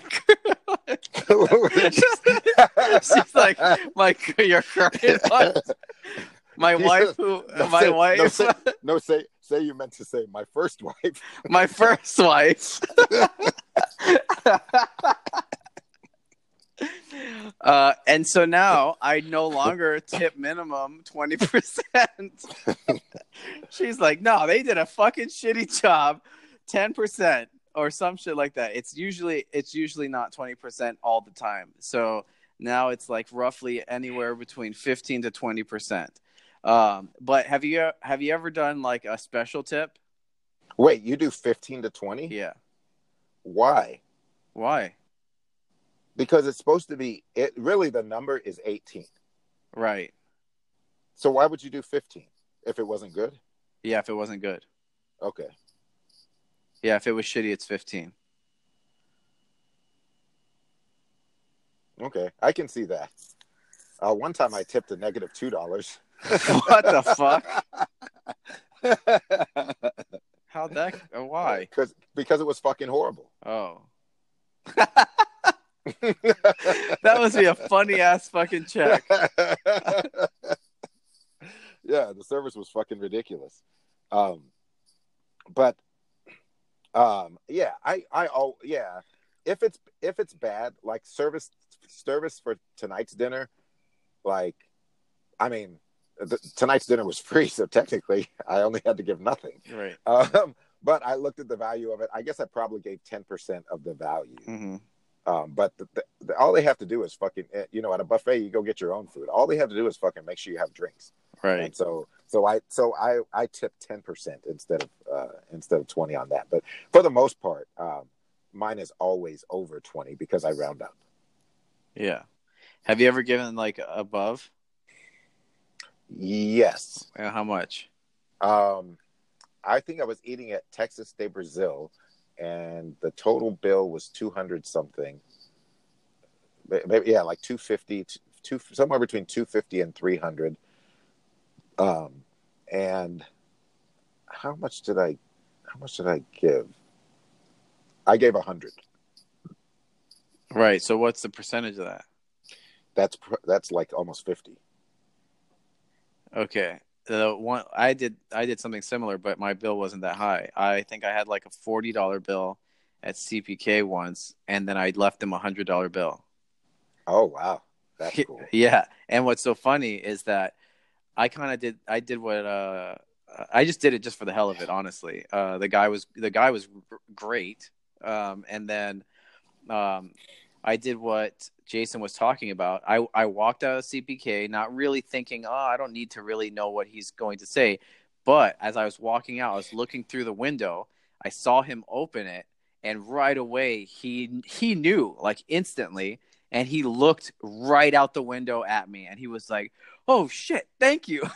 she's like your current wife. My wife who my wife Say you meant to say my first wife. My first wife. And so now I no longer tip minimum 20%. She's like, no, they did a fucking shitty job. 10% or some shit like that. It's usually not 20% all the time. So now it's like roughly anywhere between 15 to 20%. But have you ever done like a special tip? Wait, you do 15 to 20? Yeah. Why? Because it's supposed to be really the number is 18. Right. So why would you do 15 if it wasn't good? Yeah, if it wasn't good. Okay. Yeah, if it was shitty, it's 15. Okay, I can see that. One time I tipped a negative $2. What the fuck? How'd that? Why? Because it was fucking horrible. Oh. That must be a funny ass fucking check. Yeah, the service was fucking ridiculous. But yeah, yeah. If it's bad, like service for tonight's dinner, like, I mean, tonight's dinner was free, so technically I only had to give nothing. Right. But I looked at the value of it. I guess I probably gave 10% of the value. Mm-hmm. But all they have to do is fucking, at a buffet, you go get your own food. All they have to do is fucking make sure you have drinks. Right. And so I tipped 10% instead of 20 on that. But for the most part, mine is always over 20 because I round up. Yeah. Have you ever given like above? Yes. How much? I think I was eating at Texas de Brazil, and the total bill was 200 something. Maybe, yeah, like 250, somewhere between 250 and 300. And how much did I give? I gave 100. Right. So what's the percentage of that? That's like almost 50. Okay. The one I did something similar, but my bill wasn't that high. I think I had like a $40 bill at CPK once, and then I left them $100 bill. Oh wow, that's cool. Yeah, and what's so funny is that I did what I just did it just for the hell of it. Honestly, the guy was great, and then I did what Jason was talking about. I walked out of CPK not really thinking, I don't need to really know what he's going to say. But as I was walking out, I was looking through the window. I saw him open it, and right away he knew, like instantly, and he looked right out the window at me, and he was like, "Oh shit, thank you."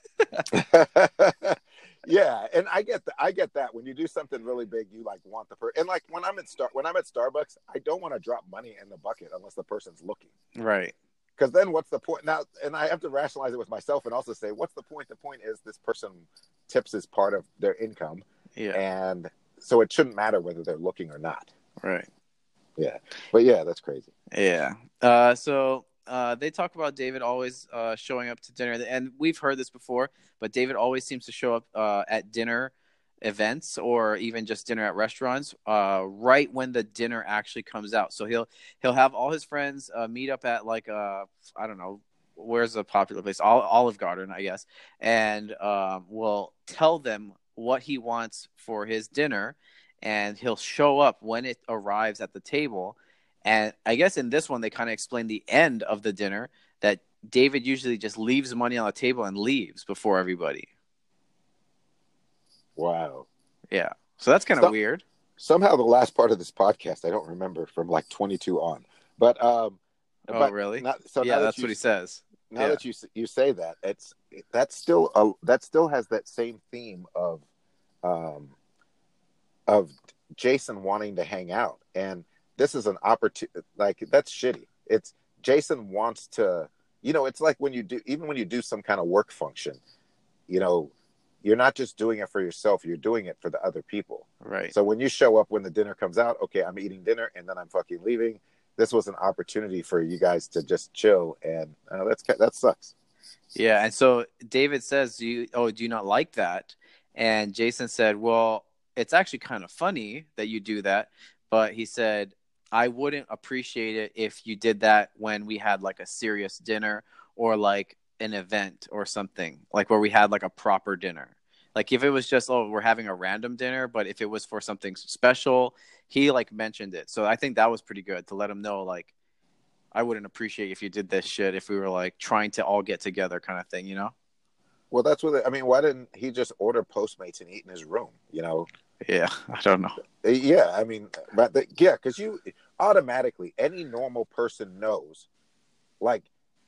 Yeah, and I get that when you do something really big, you like want the person. And like when I'm at Starbucks, I don't want to drop money in the bucket unless the person's looking. Right. Because then what's the point now? And I have to rationalize it with myself and also say, what's the point? The point is this person tips as part of their income. Yeah. And so it shouldn't matter whether they're looking or not. Right. Yeah. But yeah, that's crazy. Yeah. So they talk about David always showing up to dinner, and we've heard this before, but David always seems to show up at dinner events or even just dinner at restaurants right when the dinner actually comes out. So he'll have all his friends meet up at like I don't know, where's a popular place, Olive Garden, I guess, and will tell them what he wants for his dinner, and he'll show up when it arrives at the table. And I guess in this one, they kind of explain the end of the dinner, that David usually just leaves money on the table and leaves before everybody. Wow. Yeah. So that's kind of weird. Somehow the last part of this podcast, I don't remember from like 22 on. But, really? So yeah, that's what he says. now that you say that, that still has that same theme of Jason wanting to hang out, and this is an opportunity. Like, that's shitty. It's Jason wants to, it's like when you do some kind of work function, you're not just doing it for yourself, you're doing it for the other people. Right. So when you show up, when the dinner comes out, okay, I'm eating dinner and then I'm fucking leaving. This was an opportunity for you guys to just chill, and that sucks. Yeah, and so David says, do you not like that? And Jason said, well, it's actually kind of funny that you do that, but he said, I wouldn't appreciate it if you did that when we had like a serious dinner or like an event or something, like where we had like a proper dinner. Like if it was just, we're having a random dinner, but if it was for something special, he like mentioned it. So I think that was pretty good to let him know, like, I wouldn't appreciate if you did this shit if we were like trying to all get together kind of thing, Well, that's what why didn't he just order Postmates and eat in his room, Yeah, I don't know. Yeah, because you automatically, any normal person knows, like,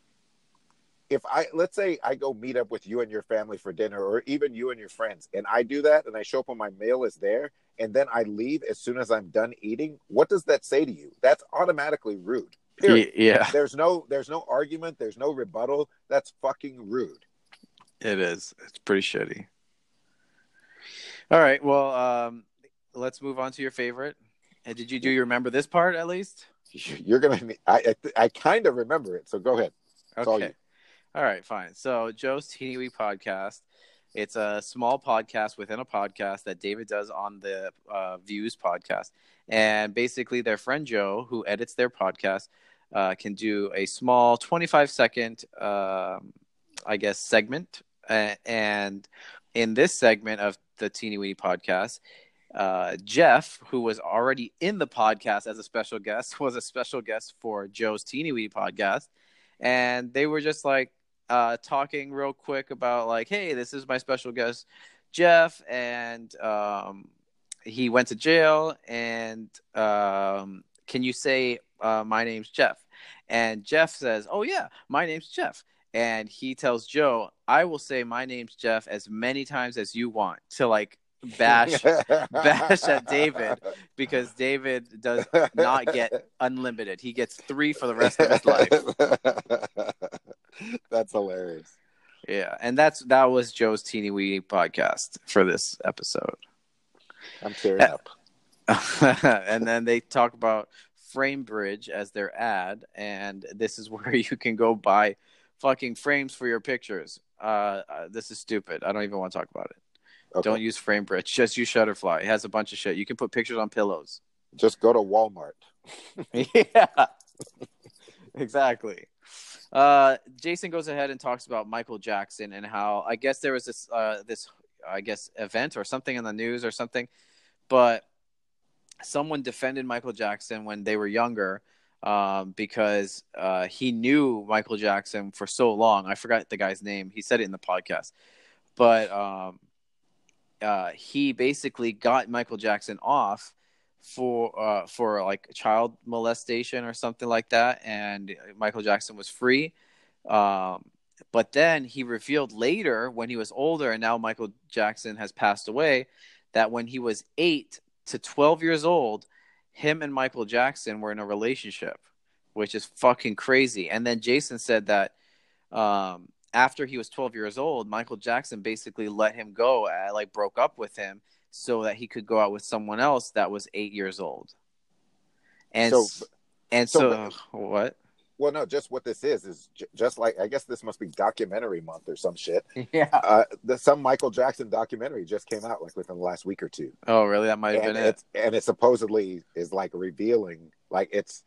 let's say I go meet up with you and your family for dinner, or even you and your friends, and I do that, and I show up and my meal is there, and then I leave as soon as I'm done eating, what does that say to you? That's automatically rude. Period. Yeah. There's no argument. There's no rebuttal. That's fucking rude. It is. It's pretty shitty. All right. Well, let's move on to your favorite. And did you remember this part at least? You're gonna. I kind of remember it. So go ahead. Okay. All right. Fine. So Joe's Teeny Wee Podcast. It's a small podcast within a podcast that David does on the Views podcast. And basically, their friend Joe, who edits their podcast, can do a small 25-second, segment. And in this segment of the Teeny Weeny Podcast, Jeff, who was already in the podcast as a special guest, was a special guest for Joe's Teeny Weeny Podcast. And they were just like talking real quick about like, hey, this is my special guest, Jeff. And he went to jail. And can you say, my name's Jeff? And Jeff says, oh, yeah, my name's Jeff. And he tells Joe, I will say my name's Jeff as many times as you want, to like bash at David, because David does not get unlimited. He gets 3 for the rest of his life. That's hilarious. Yeah, and that was Joe's Teeny Weeny Podcast for this episode. I'm tearing up. And then they talk about FrameBridge as their ad, and this is where you can go buy fucking frames for your pictures. This is stupid. I don't even want to talk about it. Okay. Don't use FrameBridge. Just use Shutterfly. It has a bunch of shit. You can put pictures on pillows. Just go to Walmart. Yeah, exactly. Jason goes ahead and talks about Michael Jackson and how I guess there was this event or something in the news or something, but someone defended Michael Jackson when they were younger. Because he knew Michael Jackson for so long. I forgot the guy's name. He said it in the podcast. But he basically got Michael Jackson off for like child molestation or something like that. And Michael Jackson was free. But then he revealed later, when he was older, and now Michael Jackson has passed away, that when he was 8 to 12 years old, him and Michael Jackson were in a relationship, which is fucking crazy. And then Jason said that after he was 12 years old, Michael Jackson basically let him go, broke up with him so that he could go out with someone else that was 8 years old. And so what? Well, no, just what this is just like, I guess this must be documentary month or some shit. Yeah. Some Michael Jackson documentary just came out like within the last week or two. Oh, really? That might have been it. And it supposedly is like revealing, like it's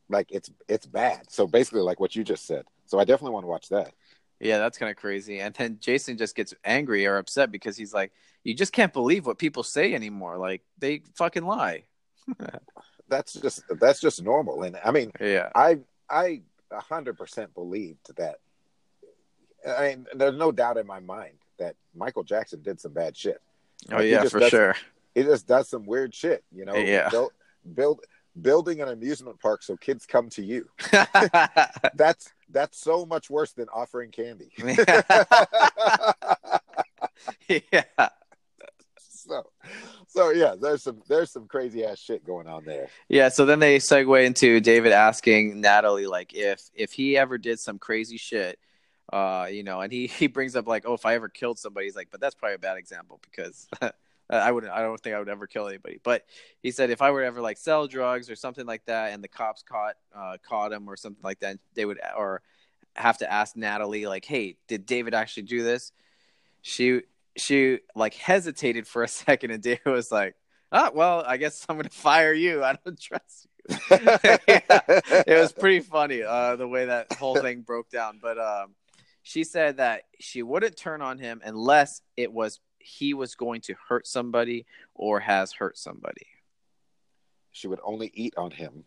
bad. So basically like what you just said. So I definitely want to watch that. Yeah, that's kind of crazy. And then Jason just gets angry or upset because he's like, you just can't believe what people say anymore. Like, they fucking lie. That's just normal. And I mean, yeah, I 100% believed that. I mean, there's no doubt in my mind that Michael Jackson did some bad shit. Oh, yeah, for sure. He just does some weird shit, Yeah. Building an amusement park so kids come to you. That's so much worse than offering candy. Yeah. So yeah, there's some crazy ass shit going on there. Yeah, so then they segue into David asking Natalie like if he ever did some crazy shit, and he brings up like, oh, if I ever killed somebody, he's like, but that's probably a bad example because I don't think I would ever kill anybody. But he said if I were to ever like sell drugs or something like that, and the cops caught him or something like that, they would or have to ask Natalie like, hey, did David actually do this? She like hesitated for a second, and David was like, oh, well, I guess I'm gonna fire you. I don't trust you. Yeah, it was pretty funny the way that whole thing broke down. But she said that she wouldn't turn on him unless he was going to hurt somebody or has hurt somebody. She would only eat on him.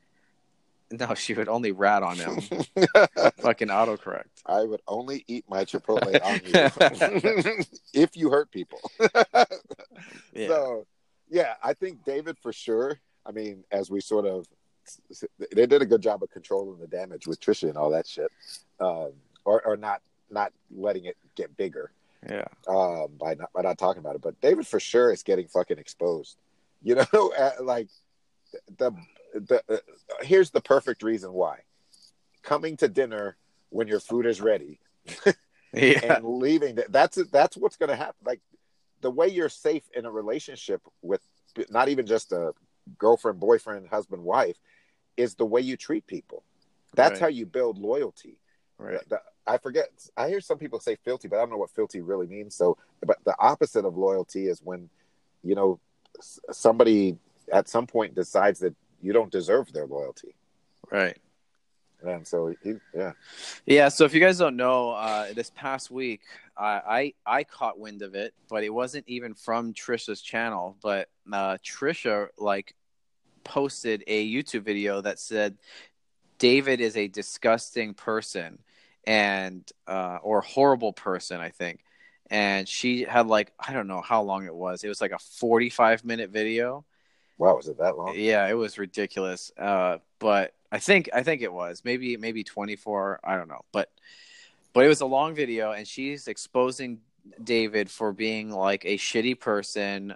No, she would only rat on him. Fucking autocorrect. I would only eat my Chipotle on you if you hurt people. Yeah. So, yeah, I think David for sure. I mean, as we sort of, they did a good job of controlling the damage with Trisha and all that shit, or not letting it get bigger. Yeah. By not talking about it, but David for sure is getting fucking exposed. You know, like the here's the perfect reason why: coming to dinner when your food is ready, and leaving. That's what's going to happen. Like the way you're safe in a relationship with not even just a girlfriend, boyfriend, husband, wife, is the way you treat people. That's how you build loyalty. Right. I forget. I hear some people say fealty, but I don't know what fealty really means. So, but the opposite of loyalty is when, somebody at some point decides that you don't deserve their loyalty. Right. And so, yeah. So if you guys don't know, this past week, I caught wind of it, but it wasn't even from Trisha's channel. But Trisha posted a YouTube video that said David is a disgusting person and or horrible person, I think. And she had I don't know how long it was. It was like a 45-minute video. Wow, was it that long? Yeah, it was ridiculous. But I think it was maybe 24. I don't know, but it was a long video, and she's exposing David for being like a shitty person.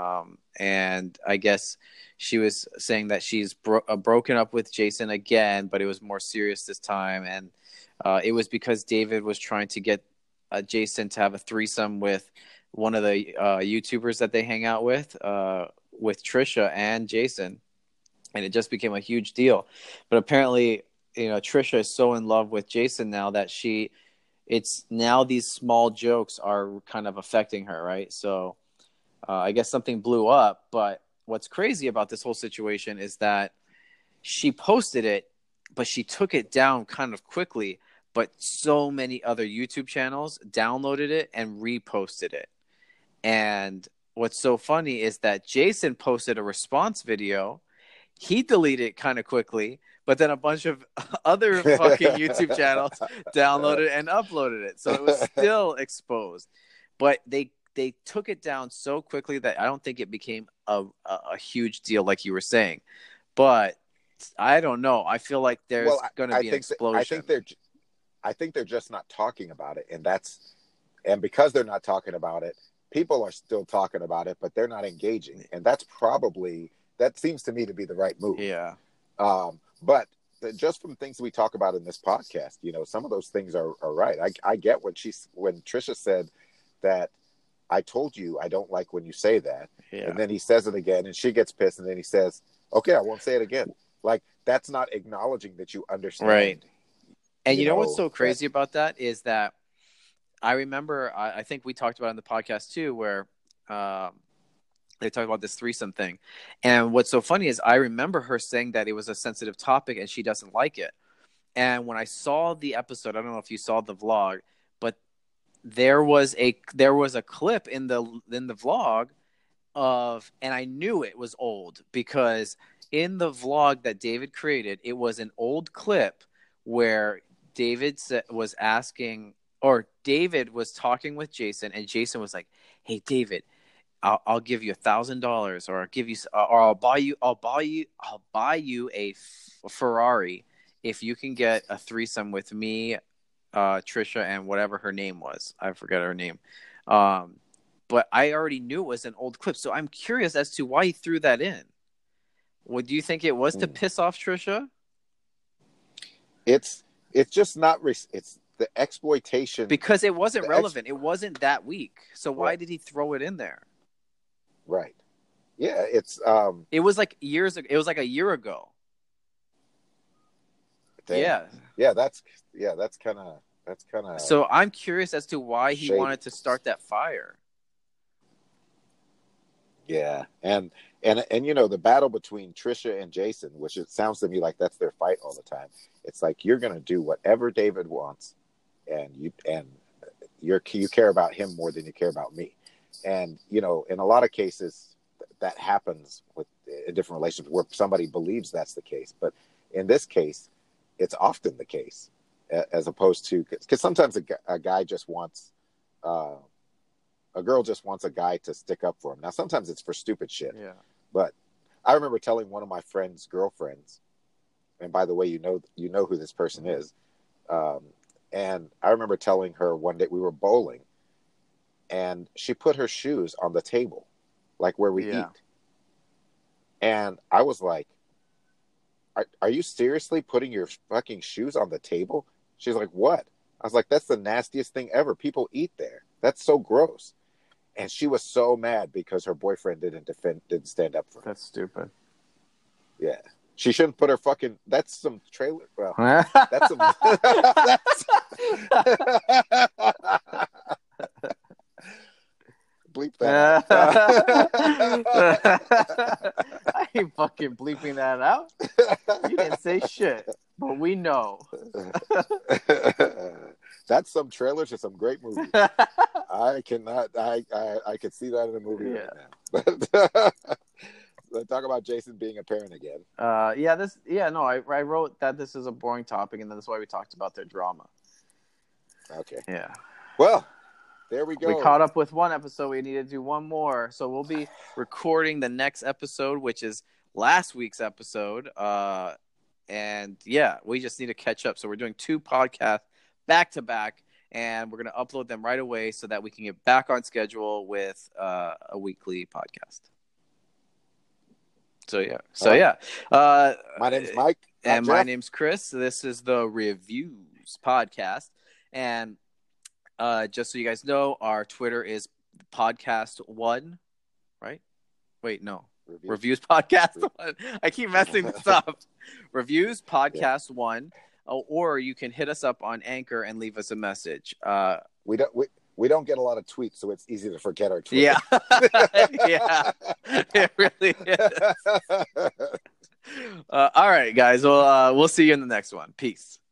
And I guess she was saying that she's broken up with Jason again, but it was more serious this time, and it was because David was trying to get Jason to have a threesome with one of the YouTubers that they hang out with Trisha and Jason, and it just became a huge deal. But apparently, Trisha is so in love with Jason now that it's now these small jokes are kind of affecting her, right? So I guess something blew up. But what's crazy about this whole situation is that she posted it, but she took it down kind of quickly. But so many other YouTube channels downloaded it and reposted it. And what's so funny is that Jason posted a response video. He deleted it kind of quickly, but then a bunch of other fucking YouTube channels downloaded and uploaded it. So it was still exposed. But they took it down so quickly that I don't think it became a huge deal like you were saying. But I don't know. I feel like there's going to be an explosion. I think they're just not talking about it. And because they're not talking about it, people are still talking about it, but they're not engaging. And that seems to me to be the right move. Yeah. But just from things we talk about in this podcast, some of those things are right. I get when Trisha said that, I told you I don't like when you say that. Yeah. And then he says it again and she gets pissed. And then he says, okay, I won't say it again. Like, that's not acknowledging that you understand. Right. And you know what's so crazy about that is that I remember, I think we talked about it in the podcast too, where they talk about this threesome thing. And what's so funny is I remember her saying that it was a sensitive topic and she doesn't like it. And when I saw the episode, I don't know if you saw the vlog, but there was a clip in the vlog and I knew it was old because in the vlog that David created, it was an old clip where David was talking with Jason, and Jason was like, "Hey, David, I'll give you $1,000, or I'll give you, or I'll buy you a Ferrari if you can get a threesome with me, Trisha, and whatever her name was. I forget her name. But I already knew it was an old clip, so I'm curious as to why he threw that in. What do you think it was to piss off Trisha? It's just not. It's the exploitation, because it wasn't relevant. It wasn't that week. So why did he throw it in there? Right. Yeah, it's It was like years ago. It was like a year ago. Damn. Yeah, that's kind of. So I'm curious as to why he shady. wanted to start that fire. Yeah, and the battle between Trisha and Jason, which it sounds to me like that's their fight all the time. It's like you're gonna do whatever David wants, and you care about him more than you care about me, and in a lot of cases that happens with a different relationship where somebody believes that's the case, but in this case, it's often the case, as opposed to because sometimes a guy just wants. A girl just wants a guy to stick up for him. Now, sometimes it's for stupid shit. Yeah. But I remember telling one of my friend's girlfriends, and by the way, you know who this person is. And I remember telling her one day we were bowling, and she put her shoes on the table, like where we eat. And I was like, "Are you seriously putting your fucking shoes on the table?" She's like, "What?" I was like, "That's the nastiest thing ever. People eat there. That's so gross." And she was so mad because her boyfriend didn't stand up for her. That's stupid. Yeah. She shouldn't put her fucking. That's some trailer. Well, that's some. Bleep that. I ain't fucking bleeping that out. You didn't say shit, but we know. That's some trailer to some great movies. I cannot. I could see that in a movie right now. Let's talk about Jason being a parent again. I wrote that this is a boring topic, and that's why we talked about their drama. Okay. Yeah. Well, there we go. We caught up with one episode. We need to do one more, so we'll be recording the next episode, which is last week's episode. And yeah, we just need to catch up. So we're doing 2 podcasts back to back, and we're going to upload them right away so that we can get back on schedule with a weekly podcast. My name's Mike, and my name's Chris. This is the Reviews podcast, and just so you guys know, our Twitter is podcast1, right? Wait, no. Reviews podcast 1. I keep messing this up. Reviews podcast 1. Or you can hit us up on Anchor and leave us a message. We don't get a lot of tweets, so it's easy to forget our tweets. Yeah. Yeah. It really is. All right, guys. Well, we'll see you in the next one. Peace.